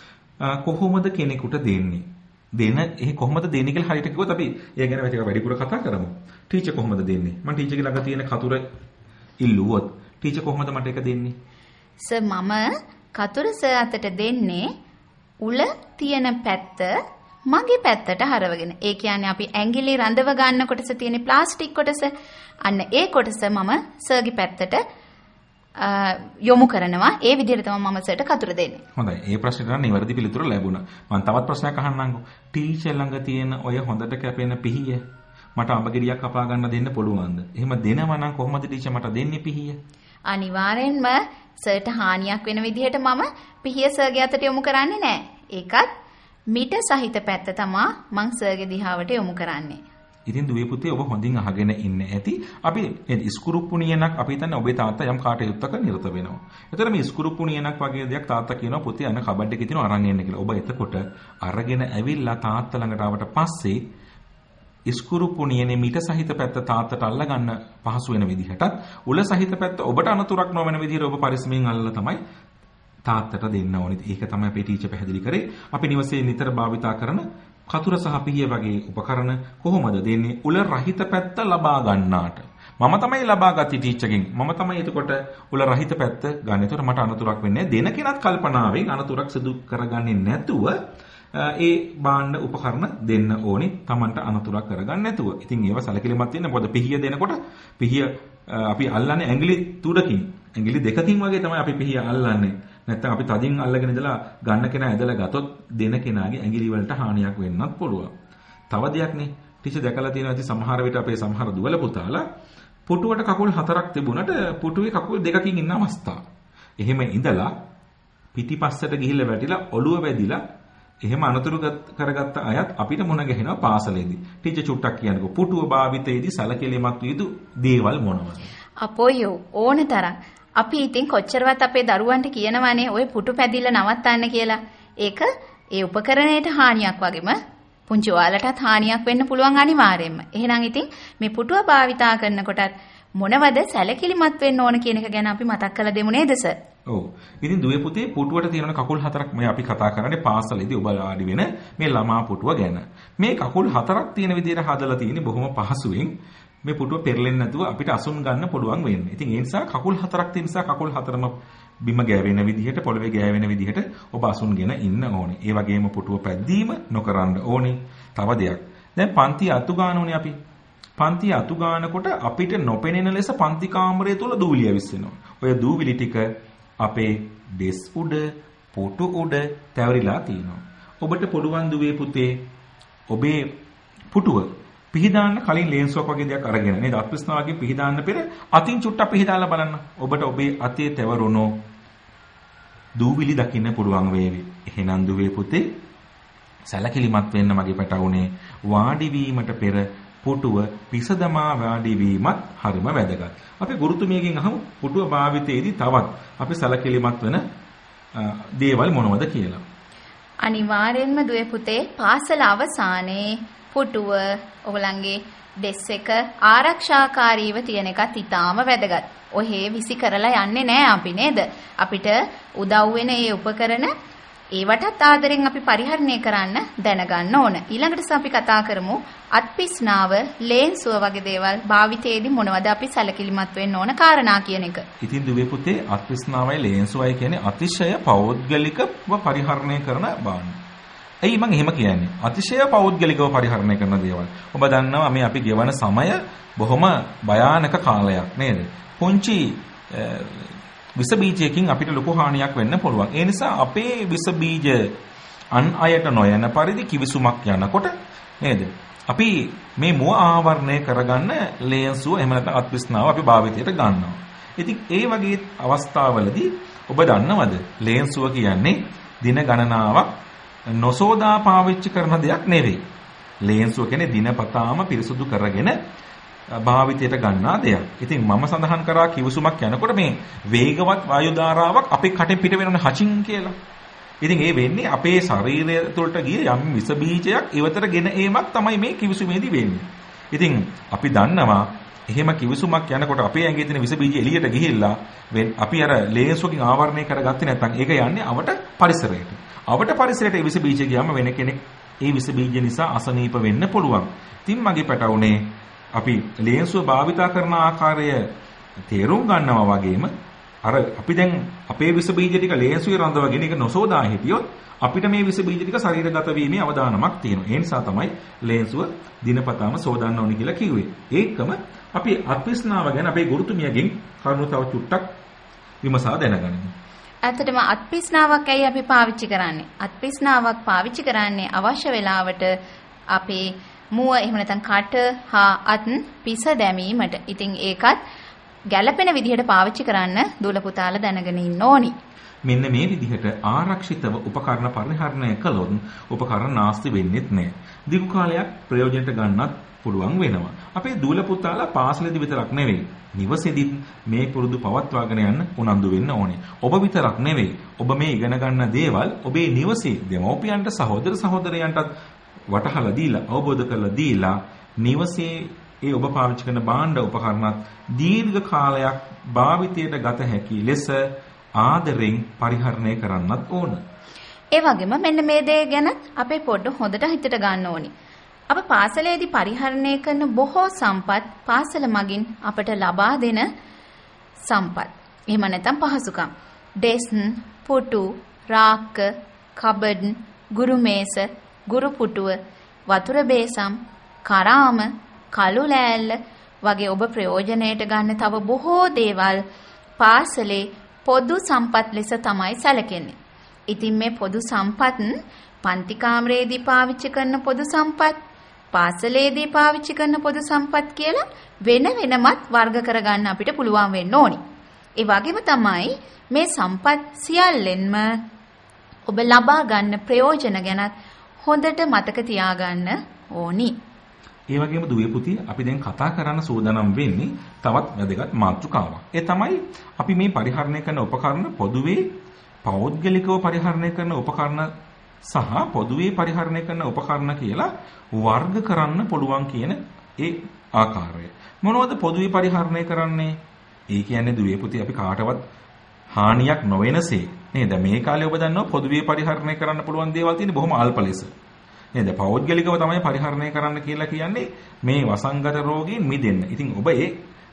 කොහොමද කෙනෙකුට දෙන්නේ? දෙන ඒ කොහොමද දෙන්නේ කියලා හරියට කිව්වොත් අපි ඒ ගැන ටිකක් වැඩිපුර කතා කරමු. ටීචර් කොහොමද දෙන්නේ? මම ටීචර්ගේ ළඟ තියෙන කතුර ඉල්ලුවොත් ටීචර් කොහොමද මට ඒක දෙන්නේ? සර් මම කතුර සර් අතට දෙන්නේ උල තියෙන පැත්ත මගේ පැත්තට හරවගෙන. ඒ කියන්නේ අපි ඇඟිලි රඳව ගන්න කොටස තියෙන ප්ලාස්ටික් කොටස. අන්න ඒ කොටස මම සර්ගේ පැත්තට යොමු කරනවා. ඒ විදිහට තමයි මම සර්ට කතුර දෙන්නේ. හොඳයි. ඒ ප්‍රශ්නෙට නම් නිවැරදි පිළිතුර ලැබුණා. මම තවත් ප්‍රශ්නයක් අහන්නම්කෝ. ටීචර් ළඟ තියෙන ඔය හොඳට කැපෙන පිහිය මට අඹගෙඩියක් කපා ගන්න දෙන්න පුළුවන්ද? එහෙම දෙනවා නම් කොහොමද ටීචර් මට දෙන්නේ පිහිය? අනිවාර්යෙන්ම සර්ට හානියක් වෙන විදිහට මම පිහිය සර්ගේ අතට යොමු කරන්නේ නැහැ. ඒකත් මිට සහිත පැත්ත තමයි මං සර්ගේ දිහාවට යොමු කරන්නේ. ඉතින් දුවේ පුතේ ඔබ හොඳින් අහගෙන ඉන්න ඇති. අපි ඉස්කුරුප්පුණියනක් අපි හිතන්නේ ඔබේ තාත්තා යම් කාටයුත්තක නිරත වෙනවා. එතකොට මේ ඉස්කුරුප්පුණියනක් වගේ දෙයක් තාත්තා කියනවා පුතේ අන්න කබඩ් එකේ තියෙනවා අරන් එන්න කියලා. ඔබ එතකොට අරගෙන ඇවිල්ලා තාත්තා ළඟට ආවට පස්සේ ඉස්කුරුප්පුණියනේ මිට සහිත පැත්ත තාත්තට අල්ල ගන්න පහසු වෙන විදිහටත් උල සහිත පැත්ත ඔබට අනතුරක් නොවන විදිහට ඔබ පරිස්සමෙන් අල්ලලා තමයි තාත්තට දෙන්න ඕනේ. ඒක තමයි අපේ ටීචර් පැහැදිලි කරේ. අපි නිවසේ නිතර භාවිතා කරන කතුර සහ පිහිය වගේ උපකරණ කොහොමද දෙන්නේ? උල රහිත පැත්ත ලබා ගන්නාට. මම තමයි ලබා ගත්තේ ටීචර්ගෙන්. මම තමයි එතකොට උල රහිත පැත්ත ගන්න. ඒතකොට මට අනතුරක් වෙන්නේ නැහැ. දෙන කෙනත් කල්පනාවෙන් අනතුරක් සිදු කරගන්නේ නැතුව ඒ භාණ්ඩ උපකරණ දෙන්න ඕනි. Tamanට අනතුරක් කරගන්න නැතුව. ඉතින් ඒව සැලකිලිමත් වෙන්න. මොකද පිහිය දෙනකොට පිහිය අපි අල්ලන්නේ ඇඟිලි තුඩකින්. ඇඟිලි දෙකකින් වගේ තමයි අපි පිහිය අල්ලන්නේ. නැත්නම් අපි තදින් අල්ලගෙන ඉඳලා ගන්න කෙනා ඇදලා ගතොත් දෙන කෙනාගේ ඇඟිලි වලට හානියක් වෙන්නත් පුළුවන්. තව දෙයක් නේ ටීචර් දැකලා තියෙනවා ඉතින් සමහර විට අපේ සමහර දුවල පුතාලා පුටුවට කකුල් හතරක් තිබුණට පුටුවේ කකුල් දෙකකින් ඉන්න අවස්ථා. එහෙම ඉඳලා පිටිපස්සට ගිහිල්ලා වැටිලා ඔළුව වැදිලා එහෙම අනතුරු කරගත්ත අයත් අපිට මුණ ගැහෙනවා පාසලේදී. ටීචර් චුට්ටක් කියනකො පුටුව භාවිතයේදී සැලකිලිමත් වූ යුතු දේවල් මොනවද? අපෝයෝ ඕනතරම් අපි ඉතින් කොච්චරවත් අපේ දරුවන්ට කියනවානේ ඔය පුටු පැදිල්ල නවත්තන්න කියලා. ඒක ඒ උපකරණයට හානියක් වගේම පුංචි ඔයාලටත් හානියක් වෙන්න පුළුවන් අනිවාර්යයෙන්ම. එහෙනම් ඉතින් මේ පුටුව භාවිතා කරනකොටත් මොනවද සැලකිලිමත් වෙන්න ඕන කියන එක ගැන අපි මතක් කරලා දෙමු නේද සර්? ඔව්. ඉතින් දුවේ පුතේ පුටුවට තියෙන කකුල් හතරක් මේ අපි කතා කරන්නේ පාසලේදී ඔබ ආඩි වෙන මේ ළමා පුටුව ගැන. මේ කකුල් හතරක් තියෙන විදිහට හදලා තියෙන්නේ බොහොම පහසුවෙන්. මේ පුටුව පෙරලෙන්නේ නැතුව අපිට අසුන් ගන්න පුළුවන් වෙන්නේ. ඉතින් ඒ නිසා කකුල් හතරක් තියෙන නිසා කකුල් හතරම බිම ගෑවෙන විදිහට පොළවේ ගෑවෙන විදිහට ඔබ අසුන්ගෙන ඉන්න ඕනේ. ඒ වගේම පුටුව පැද්දීම නොකරන්න ඕනේ. තව දෙයක්. දැන් පන්ති අතු ගන්නෝනේ අපි. පන්ති අතු ගන්නකොට අපිට නොපෙනෙන ලෙස පන්ති කාමරය තුල දූවිලි ඇවිස්සෙනවා. ඔය දූවිලි ටික අපේ ඩෙස් උඩ, පුටු උඩ තැවරිලා තියෙනවා. ඔබට පුළුවන් දුවේ පුතේ ඔබේ පුටුව පිහදාන්න කලින් ලේන්සුවක් වගේ දෙයක් අරගෙන නේද අත්පිස්නාවකින් පිහදාන්න පෙර අතින් චුට්ටක් පිහදාලා බලන්න. ඔබට ඔබේ අතේ තැවරුණු දූවිලි දකින්න පුළුවන් වේවි. එහෙනම් දුවේ පුතේ සැලකිලිමත් වෙන්න මගේ පැටවුනේ වාඩි වීමට පෙර පුටුව පිසදමා වාඩි වීමත් හරිම වැදගත්. අපි ගුරුතුමියගෙන් අහමු පුටුව භාවිතයේදී තවත් අපි සැලකිලිමත් වෙන දේවල් මොනවද කියලා. අනිවාර්යෙන්ම දුවේ පුතේ පාසල අවසානයේ පුටුව ඔයගලන්ගේ ඩෙස් එක ආරක්ෂාකාරීව තියෙන එකත් ඉතාම වැදගත්. ඔහේ විසි කරලා යන්නේ නැහැ අපි නේද? අපිට උදව් වෙන මේ උපකරණ ඒවටත් ආදරෙන් අපි පරිහරණය කරන්න දැනගන්න ඕන. ඊළඟට අපි කතා කරමු අත්පිස්නාව, ලේන්සුව වගේ දේවල් භාවිතයේදී මොනවද අපි සැලකිලිමත් වෙන්න ඕන කාරණා කියන එක. ඉතින් දුවේ පුතේ අත්පිස්නාවයි ලේන්සුවයි කියන්නේ අතිශය පෞද්ගලිකව පරිහරණය කරන භාණ්ඩ. එයි මම එහෙම කියන්නේ. අතිශය පෞද්ගලිකව පරිහරණය කරන දේවල්. ඔබ දන්නවා මේ අපි ගෙවන සමය බොහොම භයානක කාලයක් නේද? පුංචි විස බීජයකින් අපිට ලොකු හානියක් වෙන්න පුළුවන්. ඒ නිසා අපේ විස බීජ අන් අයට නොයන පරිදි කිවිසුමක් යනකොට නේද? අපි මේ මුව ආවරණය කරගන්න ලේන්සුව එහෙම නැත්නම් අත්පිස්නාව අපි භාවිතයට ගන්නවා. ඉතින් ඒ වගේ අවස්ථාවලදී ඔබ දන්නවද ලේන්සුව කියන්නේ දින ගණනාවක් නොසෝදා පාවිච්චි කරන දෙයක් නෙවෙයි. ලේන්සුව කියන්නේ දිනපතාම පිරිසුදු කරගෙන භාවිතයට ගන්නා දෙයක්. ඉතින් මම සඳහන් කරා කිවිසුමක් යනකොට මේ වේගවත් වායු ධාරාවක් අපේ කටෙන් පිට වෙනවනේ හචින් කියලා. ඉතින් ඒ වෙන්නේ අපේ ශරීරය තුළට ගිය යම් විස බීජයක් ඉවතට ගෙන ඒමක් තමයි මේ කිවිසුමේදී වෙන්නේ. ඉතින් අපි දන්නවා එහෙම කිවිසුමක් යනකොට අපේ ඇඟේ තියෙන විස බීජ එළියට ගිහිල්ලා අපි අර ලේන්සුවකින් ආවරණය කරගත්තේ නැත්නම් ඒක යන්නේ අවට පරිසරයට. අවට පරිසරයට ඒ විස බීජ ගියාම වෙන කෙනෙක් ඒ විස බීජ නිසා අසනීප වෙන්න පුළුවන්. ඉතින් මගේ පැටවුනේ අපි ලේන්සුව භාවිතා කරන ආකාරය තේරුම් ගන්නවා වගේම අර අපි දැන් අපේ විස බීජ ටික ලේන්සුවේ රඳවගෙන ඒක නොසෝදා හිටියොත් අපිට මේ විස බීජ ටික ශරීරගත වීමේ අවදානමක් තියෙනවා. ඒ නිසා තමයි ලේන්සුව දිනපතාම සෝදන්න ඕනේ කියලා කිව්වේ. ඒකම අපි අත්පිස්නාව ගැන අපේ ගුරුතුමියගෙන් කරුණු තව චුට්ටක් විමසා දැනගනිමු. ඇත්තටම අත්පිස්නාවක් ඇයි අපි පාවිච්චි කරන්නේ? අත්පිස්නාවක් පාවිච්චි කරන්නේ අවශ්‍ය වෙලාවට අපේ මුව එහෙම නැත්නම් කට හා අත් පිස දැමීමට. ඉතින් ඒකත් ගැළපෙන විදිහට පාවිච්චි කරන්න දුල පුතාලා දැනගෙන ඉන්න ඕනි. මෙන්න මේ විදිහට ආරක්ෂිතව උපකරණ පරිහරණය කළොත් උපකරණ නාස්ති වෙන්නේත් නැහැ. දීර්ඝ කාලයක් ප්‍රයෝජනට ගන්නත් පුළුවන් වෙනවා. අපේ දූල පුතාලා පාසලේදී විතරක් නෙවෙයි නිවසේදීත් මේ පුරුදු පවත්වාගෙන යන්න උනන්දු වෙන්න ඕනේ. ඔබ විතරක් නෙවෙයි ඔබ මේ ඉගෙන ගන්න දේවල් ඔබේ නිවසේ දෙමව්පියන්ට සහෝදර සහෝදරයන්ටත් වටහලා දීලා අවබෝධ කරලා දීලා නිවසේ ඒ ඔබ පාවිච්චි කරන භාණ්ඩ උපකරණත් දීර්ඝ කාලයක් භාවිතයට ගත හැකි ලෙස ආදරෙන් පරිහරණය කරන්නත් ඕන. ඒ වගේම මෙන්න මේ දේ ගැන අපේ පොඩ්ඩ හොඳට හිතට ගන්න ඕනි. අප පාසලේදී පරිහරණය කරන බොහෝ සම්පත් පාසල මගින් අපට ලබා දෙන සම්පත්. එහෙම නැත්නම් පහසුකම්. ඩෙස්ක්, පුටු, රාක්ක, කබඩ්, ගුරු මේස, ගුරු පුටුව, වතුර බේසම්, කරාම, කළු ලෑල්ල වගේ ඔබ ප්‍රයෝජනයට ගන්න තව බොහෝ දේවල් පාසලේ පොදු සම්පත් ලෙස තමයි සැලකෙන්නේ. ඉතින් මේ පොදු සම්පත් පන්ති කාමරයේදී පාවිච්චි කරන පොදු සම්පත්, පාසලේදී පාවිච්චි කරන පොදු සම්පත් කියලා වෙන වෙනමත් වර්ග කරගන්න අපිට පුළුවන් වෙන්න ඕනි. ඒ වගේම තමයි මේ සම්පත් සියල්ලෙන්ම ඔබ ලබා ගන්න ප්‍රයෝජන ගැනත් හොඳට මතක තියාගන්න ඕනි. ඒ වගේම දුවේ පුතේ අපි දැන් කතා කරන්න සූදානම් වෙන්නේ තවත් වැදගත් මාතෘකාවක්. ඒ තමයි අපි මේ පරිහරණය කරන උපකරණ පොදුවේ පෞද්ගලිකව පරිහරණය කරන උපකරණ සහ පොදුවේ පරිහරණය කරන උපකරණ කියලා වර්ග කරන්න පුළුවන් කියන ඒ ආකාරය. මොනවද පොදුවේ පරිහරණය කරන්නේ? ඒ කියන්නේ දුවේ පුතේ අපි කාටවත් හානියක් නොවෙනසේ නේද? මේ කාලේ ඔබ දන්නවා පොදුවේ පරිහරණය කරන්න පුළුවන් දේවල් තියෙන්නේ බොහොම අල්ප ලෙස. නේද? පෞද්ගලිකව තමයි පරිහරණය කරන්න කියලා කියන්නේ මේ වසංගත රෝගීන් මිදෙන්න. ඉතින් ඔබ ඒ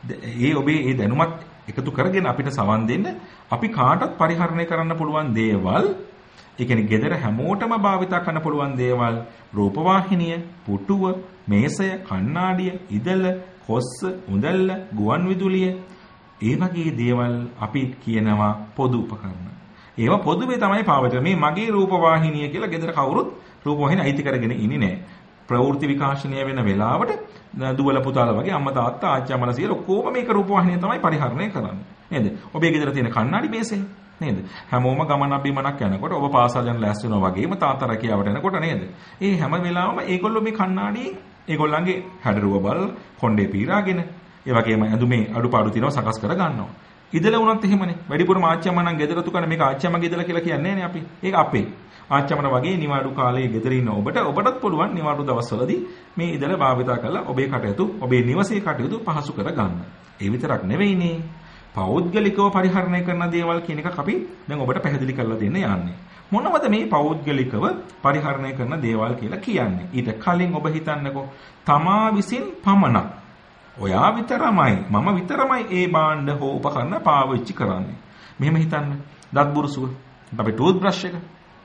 ඒ ඔබේ ඒ දැනුමත් එකතු කරගෙන අපිට සවන් දෙන්න අපි කාටත් පරිහරණය කරන්න පුළුවන් දේවල්, ඒ කියන්නේ ගෙදර හැමෝටම භාවිත කරන්න පුළුවන් දේවල්, රූපවාහිනිය, පුටුව, මේසය, කණ්ණාඩිය, ඉදල, කොස්ස, උඳල්ල, ගුවන් විදුලිය, ඒ වගේ දේවල් අපි කියනවා පොදු උපකරණ. ඒවා පොදුවේ තමයි පාවිච්චි කරන්නේ. මේ මගේ රූපවාහිනිය කියලා ගෙදර කවුරුත් රූපවාහිනිය අයිති කරගෙන ඉන්නේ නැහැ. ප්‍රවෘත්ති විකාශනය වෙන වෙලාවට දුවල පුතාලා වගේ අම්මා තාත්තා ආච්චි අම්මලා සියලු ඔක්කොම මේක රූපවාහිනිය තමයි පරිහරණය කරන්නේ. නේද? ඔබේ ගෙදර තියෙන කණ්ණාඩි මේසේ නේද? හැමෝම ගමන බිමනක් යනකොට ඔබ පාසල් යන ලෑස්ති වෙනවා වගේම තාත්තා රැකියාවට යනකොට නේද? ඒ හැම වෙලාවෙම ඒගොල්ලෝ මේ කණ්ණාඩියෙන් ඒගොල්ලන්ගේ හැඩරුව බල කොණ්ඩේ පීරාගෙන ඒ වගේම ඇඳුමේ අඩුපාඩු තියෙනවා සකස් කර ගන්නවා. ඉදල වුණත් එහෙමනේ. වැඩිපුරම ආච්චි අම්මා නම් ගෙදර තුකන මේක ආච්චි අම්මගේ ඉදල කියලා කියන්නේ නැහැ නේ අපි. ඒක අපේ. ආච්චි අම්මලා වගේ නිවාඩු කාලේ ගෙදර ඉන්න ඔබට ඔබටත් පුළුවන් නිවාඩු දවස්වලදී මේ ඉදල භාවිතා කරලා ඔබේ කටයුතු ඔබේ නිවසේ කටයුතු පහසු කර ගන්න. ඒ විතරක් නෙවෙයිනේ. පෞද්ගලිකව පරිහරණය කරන දේවල් කියන එකක් අපි දැන් ඔබට පැහැදිලි කරලා දෙන්න යන්නේ. මොනවද මේ පෞද්ගලිකව පරිහරණය කරන දේවල් කියලා කියන්නේ? ඊට කලින් ඔබ හිතන්නකෝ තමා විසින් පමණක් ඔයා විතරමයි මම විතරමයි ඒ භාණ්ඩ හෝ උපකරණ පාවිච්චි කරන්නේ. මෙහෙම හිතන්න. දත් බුරුසුව. අපේ ටූත් බ්‍රෂ් එක.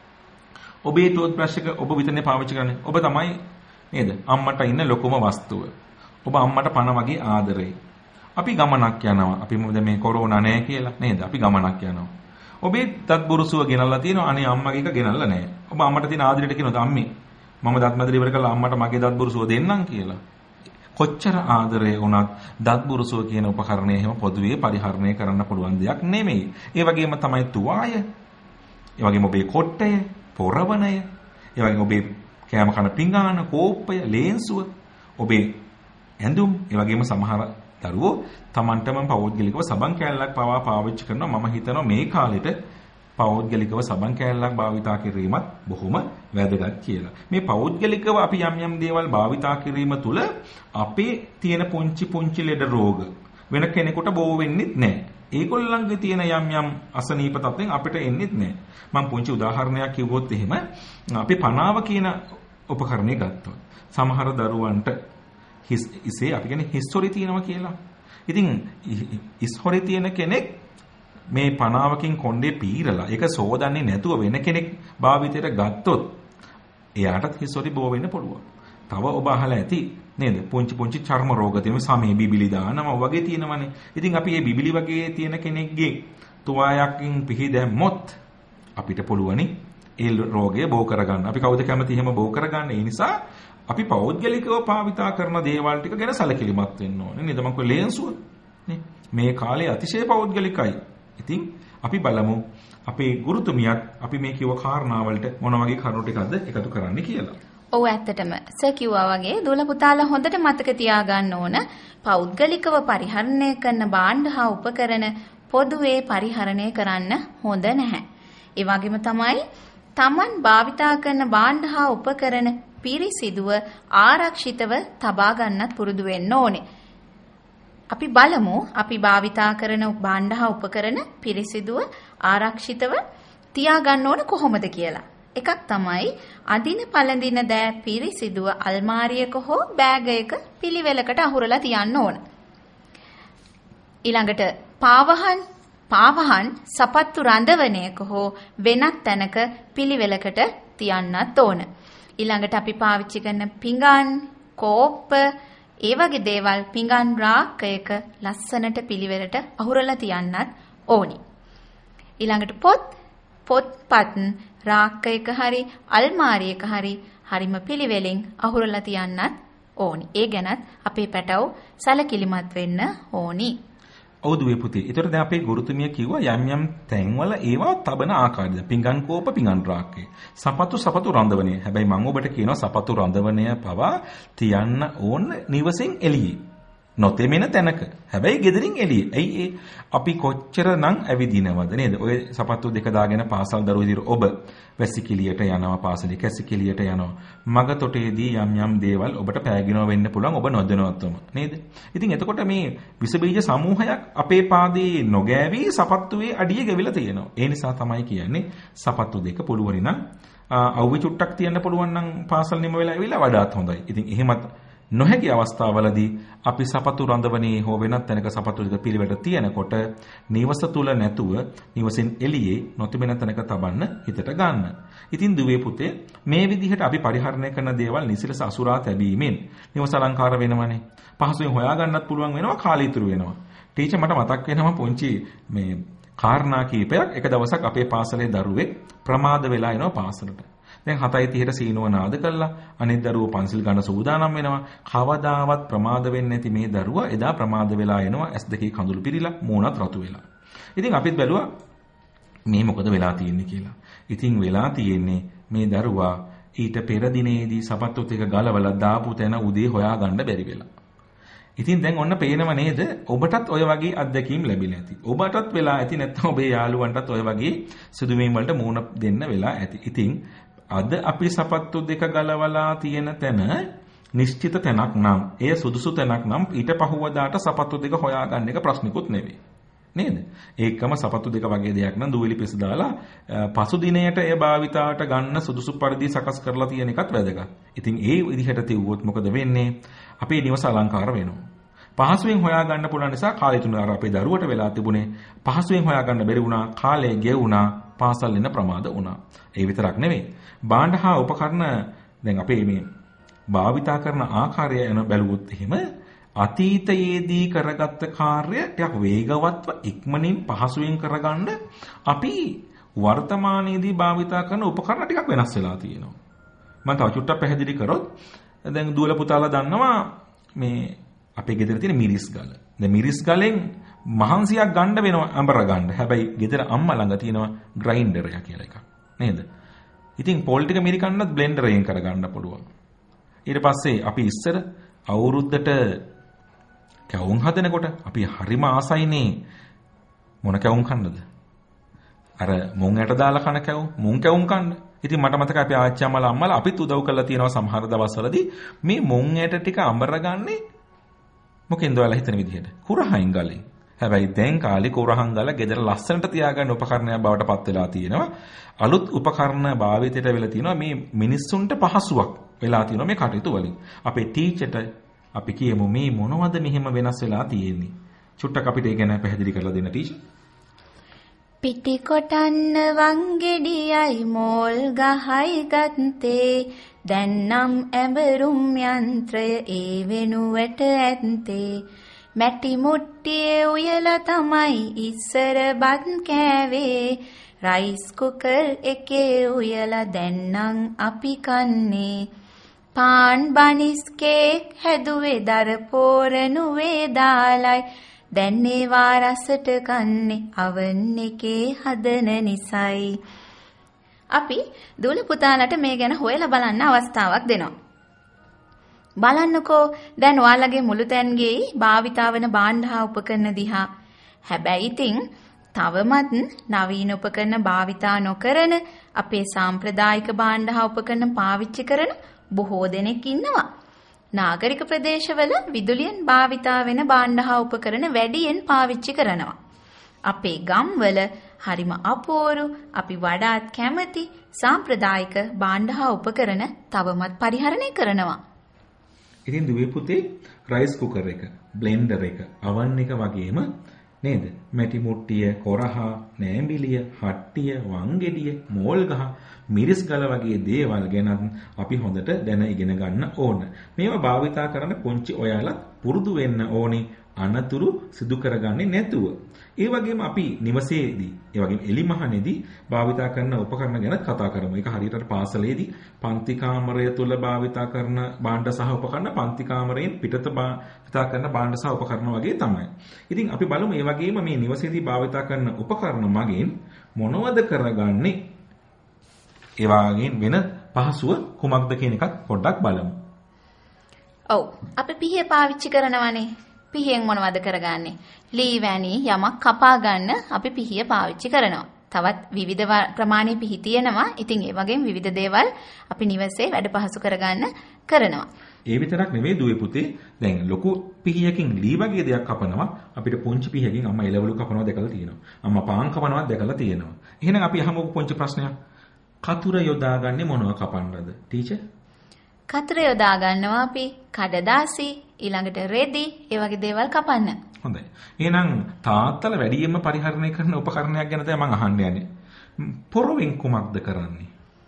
ඔබේ ටූත් බ්‍රෂ් එක ඔබ විතරනේ පාවිච්චි කරන්නේ. ඔබ තමයි නේද? අම්මට ඉන්න ලොකුම වස්තුව. ඔබ අම්මට පණ වගේ ආදරේ. අපි ගමනක් යනවා. අපි මොකද මේ කොරෝනා නැහැ කියලා නේද? අපි ගමනක් යනවා. ඔබේ දත් බුරුසුව ගෙනල්ලා තියෙනවා. අනේ අම්මගේ එක ගෙනල්ලා නැහැ. ඔබ අම්මට තියෙන ආදරයට කියනවා අම්මේ මම දත් මැදලා ඉවර කළා අම්මට මගේ දත් බුරුසුව දෙන්නම් කියලා. කොච්චර ආදරේ වුණත් දත් බුරුසුව කියන උපකරණය එහෙම පොදුවේ පරිහරණය කරන්න පුළුවන් දෙයක් නෙමෙයි. ඒ වගේම තමයි තුවාය. ඒ වගේම ඔබේ කොට්ටය, පොරවණය, ඒ වගේම ඔබේ කෑම කන පිඟාන, කෝප්පය, ලේන්සුව, ඔබේ ඇඳුම්, ඒ වගේම සමහර දරුවෝ Tamanටම පෞද්ගලිකව සබන් කෑල්ලක් පවා පාවිච්චි කරනවා. මම හිතනවා මේ කාලෙට පෞද්ගලිකව සබන් කෑල්ලක් භාවිතා කිරීමත් බොහොම වැදගත් කියලා. මේ පෞද්ගලිකව අපි යම් යම් දේවල් භාවිතා කිරීම තුළ අපේ තියෙන පුංචි පුංචි ලෙඩ රෝග වෙන කෙනෙකුට බෝ වෙන්නෙත් නැහැ. ඒගොල්ලන්ගේ තියෙන යම් යම් අසනීප තත්ත්වෙන් අපිට එන්නෙත් නැහැ. මම පුංචි උදාහරණයක් කිව්වොත් එහෙම අපි පනාව කියන උපකරණය ගත්තොත් සමහර දරුවන්ට හිස් ඉසේ අපි කියන්නේ හිස්ටරි තියෙනවා කියලා. ඉතින් හිස්ටරි තියෙන කෙනෙක් මේ පනාවකින් කොණ්ඩේ පීරලා ඒක සෝදන්නේ නැතුව වෙන කෙනෙක් භාවිතයට ගත්තොත් එයාටත් හිස්ටරි බෝ වෙන්න පුළුවන්. තව ඔබ අහලා ඇති නේද? පුංචි පුංචි චර්ම රෝග තියෙන සමේ බිබිලි දානවා වගේ තියෙනවනේ. ඉතින් අපි මේ බිබිලි වගේ තියෙන කෙනෙක්ගේ තුවායකින් පිහි දැම්මොත් අපිට පුළුවනි ඒ රෝගය බෝ කරගන්න. අපි කවුද කැමති එහෙම බෝ කරගන්න? ඒ නිසා අපි පෞද්ගලිකව භාවිතා කරන දේවල් ටික ගැන සැලකිලිමත් වෙන්න ඕනේ. නේද? මම කිව්වේ ලේන්සුව නේ. මේ කාලේ අතිශය පෞද්ගලිකයි. ඉතින් අපි බලමු අපේ ගුරුතුමියත් අපි මේ කිව්ව කාරණාවලට මොන වගේ කරුණු ටිකක්ද එකතු කරන්න කියලා. ඔව් ඇත්තටම සර් කිව්වා වගේ දූල පුතාලා හොඳට මතක තියාගන්න ඕන පෞද්ගලිකව පරිහරණය කරන භාණ්ඩ හා උපකරණ පොදුවේ පරිහරණය කරන්න හොඳ නැහැ. ඒ වගේම තමයි Taman භාවිතා කරන භාණ්ඩ හා උපකරණ පිරිසිදුව ආරක්ෂිතව තබා ගන්නත් පුරුදු වෙන්න ඕනේ. අපි බලමු අපි භාවිතා කරන භාණ්ඩ හා උපකරණ පිරිසිදුව ආරක්ෂිතව තියා ගන්න ඕන කොහොමද කියලා. එකක් තමයි අදින පළඳින දෑ පිරිසිදුව අල්මාරියක හෝ බෑගයක පිළිවෙලකට අහුරලා තියන්න ඕන. ඊළඟට පාවහන් පාවහන් සපත්තු රඳවණයක හෝ වෙනත් තැනක පිළිවෙලකට තියන්නත් ඕන. ඊළඟට අපි පාවිච්චි කරන පිඟාන්, කෝප්ප, ඒ වගේ දේවල් පිඟාන් රාක්කයක ලස්සනට පිළිවෙලට අහුරලා තියන්නත් ඕනි. ඊළඟට පොත් පොත්පත් රාක්කයක හරි අල්මාරියක හරි හරිම පිළිවෙලෙන් අහුරලා තියන්නත් ඕනි. ඒ ගැනත් අපේ පැටව සැලකිලිමත් වෙන්න ඕනි. ඔව් දුවේ පුතේ. ඒතර දැන් අපේ ගුරුතුමිය කිව්වා යම් යම් තැන්වල ඒවා තබන ආකාරයද. පිඟන් කෝප පිඟන් රාක්කේ. සපතු සපතු රඳවණය. හැබැයි මම ඔබට කියනවා සපතු රඳවණය පවා තියන්න ඕන නිවසෙන් එළියේ. නොතෙමෙන තැනක. හැබැයි ගෙදරින් එළියේ. ඇයි ඒ අපි කොච්චරනම් ඇවිදිනවද නේද? ඔය සපත්තු දෙක දාගෙන පාසල් දරුවෝ විදිහට ඔබ වැසිකිළියට යනවා පාසලේ කැසිකිළියට යනවා. මග තොටේදී යම් යම් දේවල් ඔබට පෑගිනව වෙන්න පුළුවන් ඔබ නොදැනුවත්වම නේද? ඉතින් එතකොට මේ විස බීජ සමූහයක් අපේ පාදයේ නොගෑවි සපත්තුවේ අඩිය ගෙවිලා තියෙනවා. ඒ නිසා තමයි කියන්නේ සපත්තු දෙක පුළුවනි නම් අවුවේ චුට්ටක් තියන්න පුළුවන් නම් පාසල් නිම වෙලා ඇවිල්ලා වඩාත් හොඳයි. ඉතින් එහෙමත් නොහැකි අවස්ථාවලදී අපි සපතු රඳවණේ හෝ වෙනත් තැනක සපතු දෙක පිළිවෙලට තියනකොට නිවස තුල නැතුව නිවසෙන් එළියේ නොතිබෙන තැනක තබන්න හිතට ගන්න. ඉතින් දුවේ පුතේ මේ විදිහට අපි පරිහරණය කරන දේවල් නිසිලස අසුරා තැබීමෙන් නිවස අලංකාර වෙනවනේ. පහසුවෙන් හොයා ගන්නත් පුළුවන් වෙනවා කාලය ඉතුරු වෙනවා. ටීචර් මට මතක් වෙනවා පුංචි මේ කාරණා කීපයක් එක දවසක් අපේ පාසලේ දරුවෙක් ප්‍රමාද වෙලා එනවා පාසලට. දැන් හතයි තිහට සීනුව නාද කළා. අනිත් දරුවෝ පන්සිල් ගන්න සූදානම් වෙනවා. කවදාවත් ප්‍රමාද වෙන්නේ නැති මේ දරුවා එදා ප්‍රමාද වෙලා එනවා. ඇස් දෙකේ කඳුළු පිරීලා මූණත් රතු වෙලා. ඉතින් අපිත් බැලුවා මේ මොකද වෙලා තියෙන්නේ කියලා. ඉතින් වෙලා තියෙන්නේ මේ දරුවා ඊට පෙර දිනේදී සපත්තු ටික ගලවලා දාපු තැන උදේ හොයාගන්න බැරි වෙලා. ඉතින් දැන් ඔන්න පේනව නේද? ඔබටත් ඔය වගේ අත්දැකීම් ලැබිලා ඇති. ඔබටත් වෙලා ඇති නැත්නම් ඔබේ යාළුවන්ටත් ඔය වගේ සිදුවීම් වලට මුහුණ දෙන්න වෙලා ඇති. ඉතින් අද අපි සපත්තු දෙක ගලවලා තියෙන තැන නිශ්චිත තැනක් නම් එය සුදුසු තැනක් නම් ඊට පහුවදාට සපත්තු දෙක හොයාගන්න එක ප්‍රශ්නිකුත් නෙවෙයි නේද? ඒකම සපත්තු දෙක වගේ දෙයක් නම් දුවලි පිස දාලා පසු දිනයට එය භාවිතාවට ගන්න සුදුසු පරිදි සකස් කරලා තියෙන එකත් වැදගත්. ඉතින් ඒ විදිහට තියුවොත් මොකද වෙන්නේ? අපේ නිවස අලංකාර වෙනවා. පහසුවෙන් හොයාගන්න පුළුවන් නිසා කාලය තුන අර අපේ දරුවට වෙලා තිබුණේ පහසුවෙන් හොයාගන්න බැරි වුණා, කාලය ගෙවුණා, පාසල් වෙන ප්‍රමාද වුණා. ඒ විතරක් නෙවෙයි. භාණ්ඩ හා උපකරණ දැන් අපේ මේ භාවිතා කරන ආකාරය යන බැලුවොත් එහෙම අතීතයේදී කරගත්ත කාර්ය ටිකක් වේගවත්ව ඉක්මනින් පහසුවෙන් කරගන්න අපි වර්තමානයේදී භාවිතා කරන උපකරණ ටිකක් වෙනස් වෙලා තියෙනවා. මම තව චුට්ටක් පැහැදිලි කරොත් දැන් දුවල පුතාලා දන්නවා මේ අපේ ගෙදර තියෙන මිරිස් ගල. දැන් මිරිස් ගලෙන් මහන්සියක් ගන්න වෙනවා අඹර ගන්න. හැබැයි ගෙදර අම්මා ළඟ තියෙනවා ග්‍රයින්ඩර් එක කියලා එකක්. නේද? ඉතින් පොල් ටික මිරිකන්නත් බ්ලෙන්ඩර් එකෙන් කරගන්න පුළුවන්. ඊට පස්සේ අපි ඉස්සර අවුරුද්දට කැවුම් හදනකොට අපි හරිම ආසයිනේ මොන කැවුම් කන්නද? අර මුං ඇට දාලා කන කැවුම්, මුං කැවුම් කන්න. ඉතින් මට මතකයි අපි ආච්චි අම්මලා අම්මලා අපිත් උදව් කරලා තියෙනවා සමහර දවස්වලදී මේ මුං ඇට ටික අඹරගන්නේ මොකෙන්ද ඔයාලා හිතන විදිහට? කුරහයින් ගලෙන්. හැබැයි දැන් කාලේ කුරහන් ගල ගෙදර ලස්සනට තියාගන්න උපකරණයක් බවට පත් වෙලා තියෙනවා. අලුත් උපකරණ භාවිතයට වෙලා තියෙනවා. මේ මිනිස්සුන්ට පහසුවක් වෙලා තියෙනවා මේ කටයුතු වලින්. අපේ ටීචර්ට අපි කියමු මේ මොනවද මෙහෙම වෙනස් වෙලා තියෙන්නේ? චුට්ටක් අපිට ඒ ගැන පැහැදිලි කරලා දෙන්න ටීචර්. පිටි කොටන්න වංගෙඩියයි මෝල් ගහයි ගත්තේ දැන් නම් ඇඹරුම් යන්ත්‍රය ඒ වෙනුවට ඇත්තේ මැටි මුට්ටියේ උයලා තමයි ඉස්සර බත් කෑවේ රයිස් කුකර් එකේ උයලා දැන් නම් අපි කන්නේ පාන් බනිස් කේක් හැදුවේ දර පෝරනුවේ දාලයි දැන් ඒවා රසට කන්නේ අවන් එකේ හදන නිසයි. අපි දූල පුතාලට මේ ගැන හොයලා බලන්න අවස්ථාවක් දෙනවා. බලන්නකෝ දැන් ඔයාලගේ මුළු තැන්ගේ භාවිතා වන භාණ්ඩ හා උපකරණ දිහා. හැබැයි ඉතින් තවමත් නවීන උපකරණ භාවිතා නොකරන අපේ සාම්ප්‍රදායික භාණ්ඩ හා උපකරණ පාවිච්චි කරන බොහෝ දෙනෙක් ඉන්නවා. නාගරික ප්‍රදේශවල විදුලියෙන් භාවිතා වෙන භාණ්ඩ හා උපකරණ වැඩියෙන් පාවිච්චි කරනවා. අපේ ගම්වල හරිම අපූරු අපි වඩාත් කැමති සාම්ප්‍රදායික භාණ්ඩ හා උපකරණ තවමත් පරිහරණය කරනවා. ඉතින් දුවේ පුතේ රයිස් කුකර් එක, බ්ලෙන්ඩර් එක, අවන් එක වගේම නේද? මැටි මුට්ටිය, කොරහ, නෑඹිලිය, හට්ටිය, වංගෙඩිය, මෝල් ගහ, මිරිස් ගල වගේ දේවල් ගැන අපි හොඳට දැන ඉගෙන ගන්න ඕන. මේවා භාවිතා කරන පුංචි ඔයාලා පුරුදු වෙන්න ඕනේ අනතුරු සිදු කරගන්නේ නැතුව. ඒ වගේම අපි නිවසේදී, ඒ වගේම එලිමහනේදී භාවිතා කරන උපකරණ ගැන කතා කරමු. ඒක හරියට පාසලේදී පන්ති කාමරය තුල භාවිතා කරන භාණ්ඩ සහ උපකරණ පන්ති කාමරයෙන් පිටත භාවිතා කරන භාණ්ඩ සහ උපකරණ වගේ තමයි. ඉතින් අපි බලමු මේ වගේම මේ නිවසේදී භාවිතා කරන උපකරණ මගින් මොනවද කරගන්නේ? ඒ වගේම වෙන පහසුව කුමක්ද කියන එකත් පොඩ්ඩක් බලමු. ඔව් අපි පිහිය පාවිච්චි කරනවානේ. පිහියෙන් මොනවද කරගන්නේ? ලී වැනි යමක් කපා ගන්න අපි පිහිය පාවිච්චි කරනවා. තවත් විවිධ ප්‍රමාණයේ පිහි තියෙනවා. ඉතින් ඒ වගේම විවිධ දේවල් අපි නිවසේ වැඩ පහසු කරගන්න කරනවා. ඒ විතරක් නෙවෙයි දුවේ පුතේ. දැන් ලොකු පිහියකින් ලී වගේ දෙයක් කපනවා. අපිට පුංචි පිහියකින් අම්මා එළවලු කපනවා දැකලා තියෙනවා. අම්මා පාන් කපනවා දැකලා තියෙනවා. එහෙනම් අපි අහමු පුංචි ප්‍රශ්නයක්. කතුර යොදාගන්නේ මොනව කපන්නද? ටීචර් කතර යොදා ගන්නවා අපි කඩදාසි ඊළඟට රෙදි ඒ වගේ දේවල් කපන්න. හොඳයි. එහෙනම් තාත්තලා වැඩියෙන්ම පරිහරණය කරන උපකරණයක් ගැන තමයි මම අහන්න යන්නේ. පොරවෙන් කුමක්ද කරන්නේ?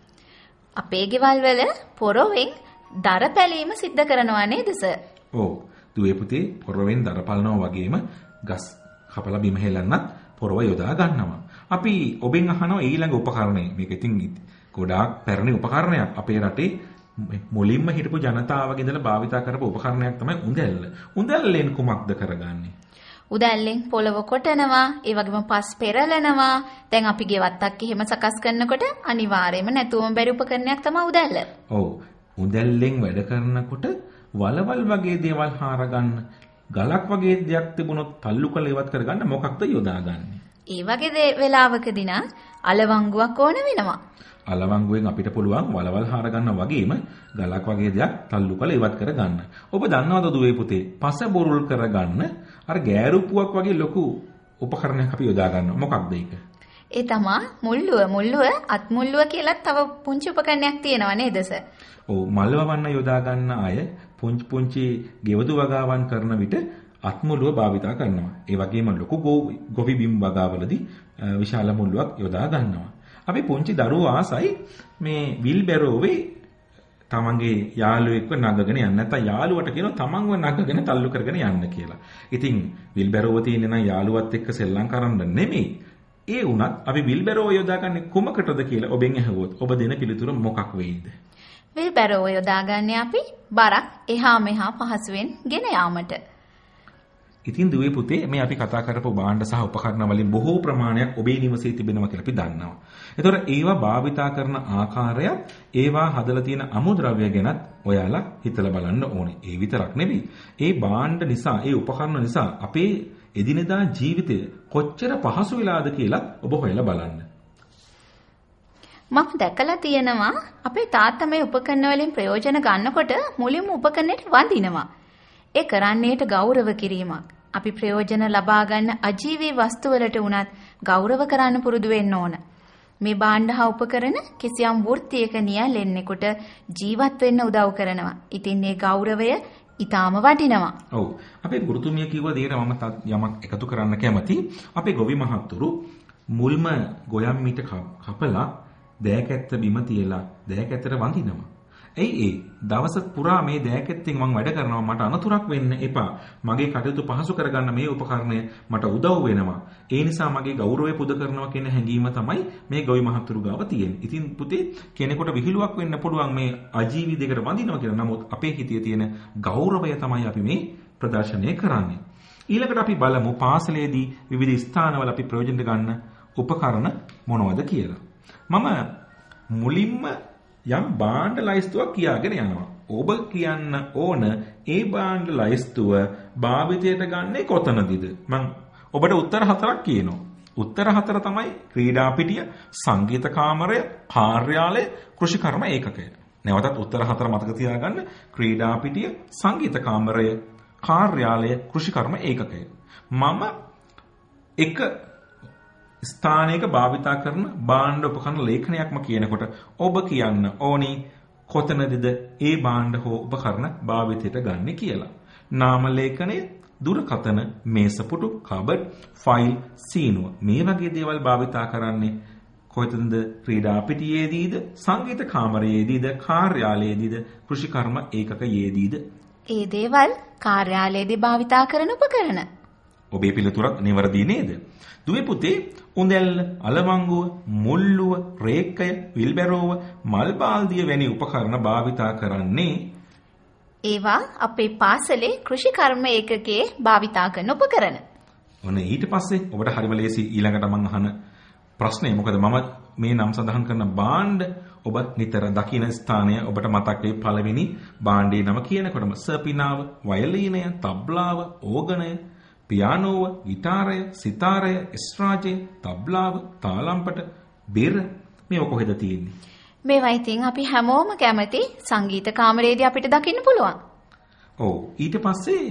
අපේ ගෙවල් වල පොරවෙන් දර පැලීම සිද්ධ කරනවා නේද සර්? ඔව්. දුවේ පුතේ පොරවෙන් දර පලනවා වගේම ගස් කපලා බිම හෙලන්නත් පොරව යොදා ගන්නවා. අපි ඔබෙන් අහනවා ඊළඟ උපකරණය. මේක ඉතින් ගොඩාක් පැරණි උපකරණයක්. අපේ රටේ මුලින්ම හිටපු ජනතාවගේ ඉඳලා භාවිතා කරපු උපකරණයක් තමයි උඳැල්ල. උඳැල්ලෙන් කුමක්ද කරගන්නේ? උදැල්ලෙන් පොළව කොටනවා, ඒ වගේම පස් පෙරලනවා. දැන් අපි ගෙවත්තක් එහෙම සකස් කරනකොට අනිවාර්යයෙන්ම නැතුවම බැරි උපකරණයක් තමයි උදැල්ල. ඔව්. උදැල්ලෙන් වැඩ කරනකොට වලවල් වගේ දේවල් හාරගන්න, ගලක් වගේ දෙයක් තිබුණොත් තල්ලු කරලා ඉවත් කරගන්න මොකක්ද යොදාගන්නේ? ඒ වගේ වෙලාවකදී නම් අලවංගුවක් ඕන වෙනවා. අලවංගුවෙන් අපිට පුළුවන් වලවල් හාර ගන්න වගේම ගලක් වගේ දෙයක් තල්ලු කරලා ඉවත් කර ගන්න. ඔබ දන්නවද දුවේ පුතේ? පස බොරුල් කරගන්න අර ගෑරුප්පුවක් වගේ ලොකු උපකරණයක් අපි යොදා ගන්නවා. මොකක්ද ඒක? ඒ තමයි මුල්ලුව. මුල්ලුව අත් මුල්ලුව කියලා තව පුංචි උපකරණයක් තියෙනවා නේද සර්? ඔව් මල් වවන්න යොදා ගන්න අය පුංචි පුංචි ගෙවතු වගාවන් කරන විට අත් මුල්ලුව භාවිතා කරනවා. ඒ වගේම ලොකු ගොවි බිම් වගාවලදී විශාල මුල්ලුවක් යොදා ගන්නවා. අපි පුංචි දරුවෝ ආසයි මේ විල්බැරෝවේ තමන්ගේ යාළුවෙක්ව නගගෙන යන්න. නැත්නම් යාළුවට කියනවා තමන්ව නගගෙන තල්ලු කරගෙන යන්න කියලා. ඉතින් විල්බැරෝව තියෙන නම් යාළුවත් එක්ක සෙල්ලම් කරන්න නෙමෙයි. ඒ වුණත් අපි විල්බැරෝව යොදාගන්නේ කුමකටද කියලා ඔබෙන් අහුවොත් ඔබ දෙන පිළිතුර මොකක් වෙයිද? විල්බැරෝව යොදාගන්නේ අපි බරක් එහා මෙහා පහසුවෙන් ගෙන යාමට. ඉතින් දුවේ පුතේ මේ අපි කතා කරපු භාණ්ඩ සහ උපකරණ වලින් බොහෝ ප්‍රමාණයක් ඔබේ නිවසේ තිබෙනවා කියලා අපි දන්නවා. ඒතකොට ඒවා භාවිතා කරන ආකාරය, ඒවා හදලා තියෙන අමුද්‍රව්‍ය ගැනත් ඔයාලා හිතලා බලන්න ඕනේ. ඒ විතරක් නෙවෙයි. ඒ භාණ්ඩ නිසා, ඒ උපකරණ නිසා අපේ එදිනෙදා ජීවිතය කොච්චර පහසු වෙලාද කියලා ඔබ හොයලා බලන්න. මම දැකලා තියෙනවා අපේ තාත්තා මේ උපකරණ වලින් ප්‍රයෝජන ගන්නකොට මුලින්ම උපකරණයට වඳිනවා. ඒ කරන්නේට ගෞරව කිරීමක්. අපි ප්‍රයෝජන ලබා ගන්න අජීවී වස්තු වලට උනත් ගෞරව කරන්න පුරුදු වෙන්න ඕන. මේ භාණ්ඩ හා උපකරණ කිසියම් වෘත්තියක නියැලෙන්නෙකුට ජීවත් වෙන්න උදව් කරනවා. ඉතින් මේ ගෞරවය ඊටාම වටිනවා. ඔව්. අපේ ගුරුතුමිය කිව්ව දේට මම යමක් එකතු කරන්න කැමතියි. අපේ ගොවි මහත්තුරු මුල්ම ගොයම් මිට කපලා දෑකැත්ත බිම තියලා දෑකැත්තට වඳිනවා. එයි ඒ දවස පුරා මේ දෑකැත්තෙන් මම වැඩ කරනවා, මට අනතුරක් වෙන්න එපා. මගේ කටයුතු පහසු කරගන්න මේ උපකරණය මට උදව් වෙනවා. ඒ නිසා මගේ ගෞරවය පුද කරනවා කියන හැඟීම තමයි මේ ගොවි මහත්තුරු ගාව තියෙන්නේ. ඉතින් පුතේ කෙනෙකුට විහිළුවක් වෙන්න පුළුවන් මේ අජීවී දෙකට වඳිනවා කියලා. නමුත් අපේ හිතේ තියෙන ගෞරවය තමයි අපි මේ ප්‍රදර්ශනය කරන්නේ. ඊළඟට අපි බලමු පාසලේදී විවිධ ස්ථානවල අපි ප්‍රයෝජනට ගන්න උපකරණ මොනවද කියලා. මම මුලින්ම යම් භාණ්ඩ ලයිස්තුවක් කියාගෙන යනවා. ඔබ කියන්න ඕන ඒ භාණ්ඩ ලයිස්තුව භාවිතයට ගන්නේ කොතනදීද? මම ඔබට උත්තර හතරක් කියනවා. උත්තර හතර තමයි ක්‍රීඩා පිටිය, සංගීත කාමරය, කාර්යාලය, කෘෂිකර්ම ඒකකය. නැවතත් උත්තර හතර මතක තියාගන්න. ක්‍රීඩා පිටිය, සංගීත කාමරය, කාර්යාලය, කෘෂිකර්ම ඒකකය. මම එක ස්ථානයක භාවිතා කරන භාණ්ඩ උපකරණ ලේඛනයක්ම කියනකොට ඔබ කියන්න ඕනි කොතනදද ඒ භාණ්ඩ හෝ උපකරණ භාවිතයට ගන්න කියලා. නාම ලේඛනය, දුරකථන, මේසපුටු, කබඩ්, ෆයිල්, සීනුව මේ වගේ දේවල් භාවිතා කරන්නේ කොහෙතනද? ක්‍රීඩා පිටියේදීද, සංගීත කාමරයේදීද, කාර්යාලයේදීද, කෘෂිකර්ම ඒකකයේදීද? ඒ දේවල් කාර්යාලයේදී භාවිතා කරන උපකරණ. ඔබේ පිළිතුරක් නිවැරදි නේද? දුවේ පුතේ, උඳැල්ල, අලවංගුව, මුල්ලුව, රේක්කය, විල්බැරෝව, මල් බාල්දිය වැනි උපකරණ භාවිතා කරන්නේ ඒවා අපේ පාසලේ කෘෂිකර්ම ඒකකයේ භාවිතා කරන උපකරණ. ඔන්න ඊට පස්සේ ඔබට හරිම ලේසි ඊළඟට මම අහන ප්‍රශ්නේ. මොකද මම මේ නම් සඳහන් කරන භාණ්ඩ ඔබ නිතර දකින ස්ථානය ඔබට මතක් වෙයි. පළවෙනි භාණ්ඩේ නම කියනකොටම සර්පිනාව, වයලීනය, තබ්ලාව, ඕගනය, පියානෝව, ගිටාරය, සිතාරය, එස්ට්‍රාජය, තබ්ලාව, තාලම්පට, බෙර මේවා කොහෙද තියෙන්නේ? මේවා ඉතින් අපි හැමෝම කැමති සංගීත කාමරයේදී අපිට දකින්න පුළුවන්. ඔව්. ඊට පස්සේ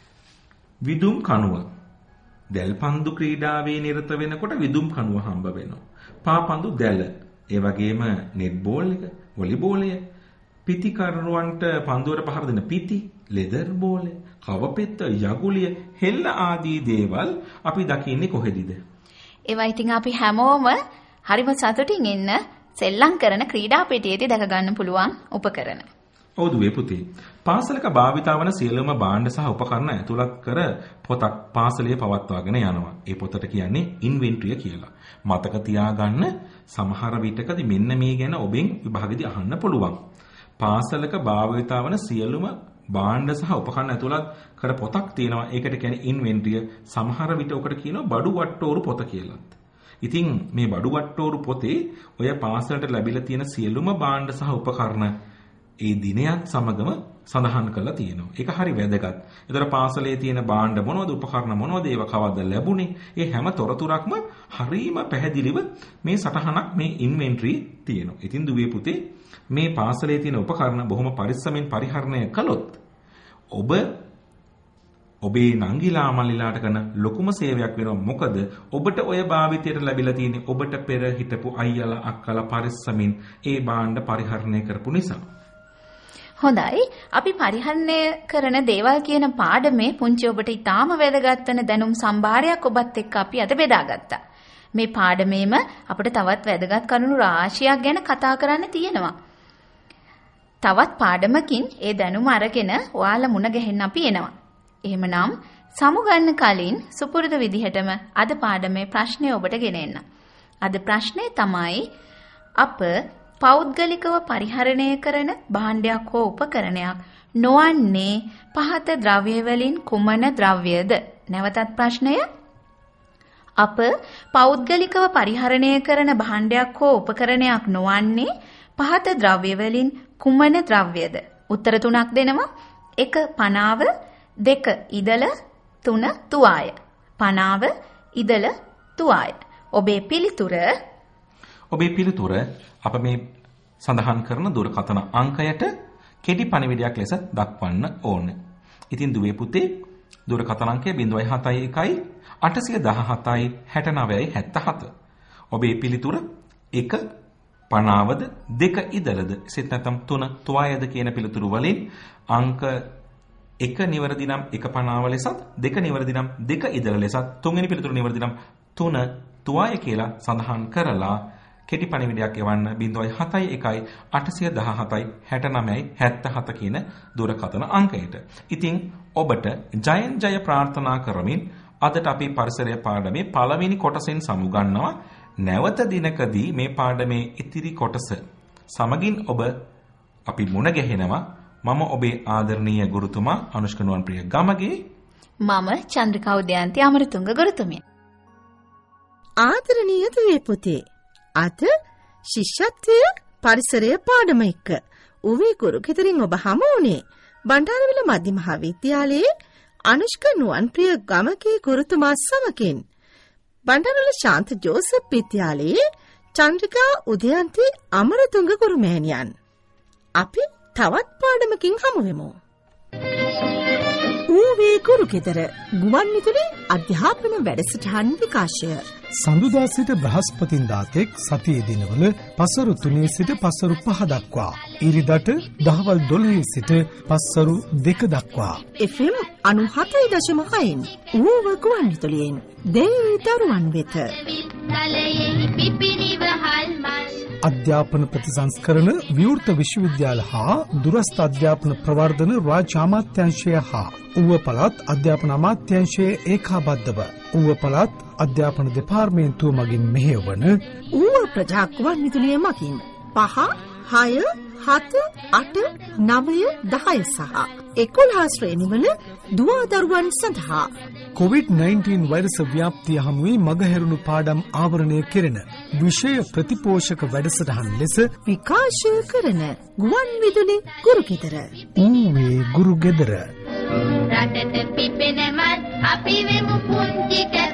විදුම් කණුව. දැල්පන්දු ක්‍රීඩාවේ නිරත වෙනකොට විදුම් කණුව හම්බ වෙනවා. පාපන්දු දැල. ඒ වගේම නෙට් බෝල් එක, වොලිබෝලය, පිටි කරුවන්ට පන්දුවට පහර දෙන පිටි, ලෙදර් බෝලය, කවපෙත්ත, යගුලිය, හෙල්ල ආදී දේවල් අපි දකින්නේ කොහෙදද? ඒවා ඉතින් අපි හැමෝම හරිම සතුටින් ඉන්න සෙල්ලම් කරන ක්‍රීඩා පිටියේදී දැක ගන්න පුළුවන් උපකරණ. ඔව් දුවේ පුතේ. පාසලක භාවිතා වන සියලුම භාණ්ඩ සහ උපකරණ ඇතුළත් කර පොතක් පාසලේ පවත්වාගෙන යනවා. ඒ පොතට කියන්නේ ඉන්වෙන්ටරිය කියලා. මතක තියාගන්න සමහර විටකදී මෙන්න මේ ගැන ඔබෙන් විභාගෙදී අහන්න පුළුවන්. පාසලක භාවිතා වන සියලුම භාණ්ඩ සහ උපකරණ ඇතුළත් කර පොතක් තියෙනවා. ඒකට කියන්නේ ඉන්වෙන්ටරිය. සමහර විට ඔකට කියනවා බඩු වට්ටෝරු පොත කියලාත්. ඉතින් මේ බඩු වට්ටෝරු පොතේ ඔය පාසලට ලැබිලා තියෙන සියලුම භාණ්ඩ සහ උපකරණ ඒ දිනයත් සමගම සඳහන් කරලා තියෙනවා. ඒක හරි වැදගත්. ඒතර පාසලේ තියෙන භාණ්ඩ මොනවද, උපකරණ මොනවද, ඒවා කවද්ද ලැබුණේ? ඒ හැම තොරතුරක්ම හරීම පැහැදිලිව මේ සටහනක් මේ ඉන්වෙන්ටරි තියෙනවා. ඉතින් දුවේ පුතේ මේ පාසලේ තියෙන උපකරණ බොහොම පරිස්සමෙන් පරිහරණය කළොත් ඔබ ඔබේ නංගිලා මල්ලිලාට කරන ලොකුම සේවයක් වෙනවා. මොකද ඔබට ඔය භාවිතයට ලැබිලා තියෙන්නේ ඔබට පෙර හිටපු අයියලා අක්කලා පරිස්සමින් ඒ භාණ්ඩ පරිහරණය කරපු නිසා. හොඳයි. අපි පරිහරණය කරන දේවල් කියන පාඩමේ පුංචි ඔබට ඊටාම වැදගත් වෙන දැනුම් සම්භාරයක් ඔබත් එක්ක අපි අද බෙදාගත්තා. මේ පාඩමේම අපිට තවත් වැදගත් කරුණු රාශියක් ගැන කතා කරන්න තියෙනවා. තවත් පාඩමකින් ඒ දැනුම අරගෙන ඔයාලා මුණ ගැහෙන්න අපි එනවා. එහෙමනම් සමුගන්න කලින් සුපුරුදු විදිහටම අද පාඩමේ ප්‍රශ්නය ඔබට ගෙන එන්න. අද ප්‍රශ්නේ තමයි අප පෞද්ගලිකව පරිහරණය කරන භාණ්ඩයක් හෝ උපකරණයක් නොවන්නේ පහත ද්‍රව්‍ය වලින් කුමන ද්‍රව්‍යද? නැවතත් ප්‍රශ්නය. අප පෞද්ගලිකව පරිහරණය කරන භාණ්ඩයක් හෝ උපකරණයක් නොවන්නේ පහත ද්‍රව්‍ය වලින් කුමන ද්‍රව්‍යද? උත්තර තුනක් දෙනවා. එක පනාව, දෙක ඉදල, තුන තුවාය. පනාව, ඉදල, තුවාය. ඔබේ පිළිතුර ඔබේ පිළිතුර අප මේ සඳහන් කරන දුරකථන අංකයට කෙටි පණිවිඩයක් ලෙස දක්වන්න ඕනේ. ඉතින් දුවේ පුතේ දුරකථන අංකය zero seven one eight one seven හැට නවයයි හැත්තෑ හත. ඔබේ පිළිතුර එක පනාවද, දෙක ඉදලද, සිත නැත්නම් තුන තුවායද කියන පිළිතුරු වලින් අංක එක නිවැරදි නම් එක පනාව ලෙසත්, දෙක නිවැරදි නම් දෙක ඉදල ලෙසත්, තුන්වෙනි පිළිතුරු නිවැරදි නම් තුන තුවාය කියලා සඳහන් කරලා කෙටි පණිවිඩයක් එවන්න zero seven one eight one seven හැට නවයයි හැත්තෑ හත කියන දුරකථන අංකයට. ඉතින් ඔබට ජයෙන් ජය ප්‍රාර්ථනා කරමින් අදට අපි පරිසරය පාඩමේ පළවෙනි කොටසෙන් සමුගන්නවා. නැවත දිනකදී මේ පාඩමේ ඉතිරි කොටස සමගින් ඔබ අපි මුණ ගැහෙනවා. මම ඔබේ ආදරණීය ගුරුතුමා අනුෂ්කනුවන් ප්‍රිය ගමගේ මම චන්ද්‍රිකා උදයන්ති අමරතුංග ගුරුතුමිය. ආදරණීය දුවේ පුතේ. අද ශිෂ්‍යත්වය පරිසරය පාඩම එක්ක උවේ ගුරු කෙතරින් ඔබ හමු වුණේ බණ්ඩාරවිල මධ්‍ය මහාවිද්‍යාලයේ අනුෂ්ක නුවන්ප්‍රිය ගමකේ ගුරුතුමා සමගින් බණ්ඩාරවිල ශාන්ත ජෝසප් විද්‍යාලයේ චන්ද්‍රිකා උදයන්ති අමරතුංග ගුරු මෑණියන්. අපි තවත් පාඩමකින් හමු වෙමු. ඌවේ ගුරු කෙතර ගුවන් විදුලි අධ්‍යාපන වැඩසටහන් විකාශය. සඳුදා සිට බ්‍රහස්පතින්දා තෙක් සතියේ දිනවල පසරු තුනේ සිට පසරු පහ දක්වා, ඉරිදට දහවල් දොළහේ සිට පසරු දෙක දක්වා එෆ් එම් අනූහතයි දශම හයෙන් ඌව ගුවන් විදුලියෙන් දෙවි දරුවන් වෙත විද්‍යාලයේ පිපිනිව හල්මල් අධ්‍යාපන ප්‍රතිසංස්කරණ විවෘත විශ්වවිද්‍යාල හා දුරස්ථ අධ්‍යාපන ප්‍රවර්ධන රාජ්‍ය අමාත්‍යාංශය හා ඌව පළාත් අධ්‍යාපන අමාත්‍යාංශයේ ඒකාබද්ධව ඌව පළාත් අධ්‍යාපන දෙපාර්තමේන්තුව මගින් මෙහෙයවන ඌව ප්‍රජා ගුවන් විදුලිය මගින් පහ හය හත අට නවය දහය සහ එකොළහ ශ්‍රේණිවල දුවා දරුවන් සඳහා කොවිඩ් නයින්ටීන් වෛරස ව්‍යාප්තිය හමුවේ මගහැරුණු පාඩම් ආවරණය කෙරෙන විෂය ප්‍රතිපෝෂක වැඩසටහන් ලෙස විකාශය කරන ගුවන් විදුලි ගුරු ගෙදර. ඌවේ ගුරු ගෙදර. රටට පිපෙනමත් අපි වෙමු පුංචි කැ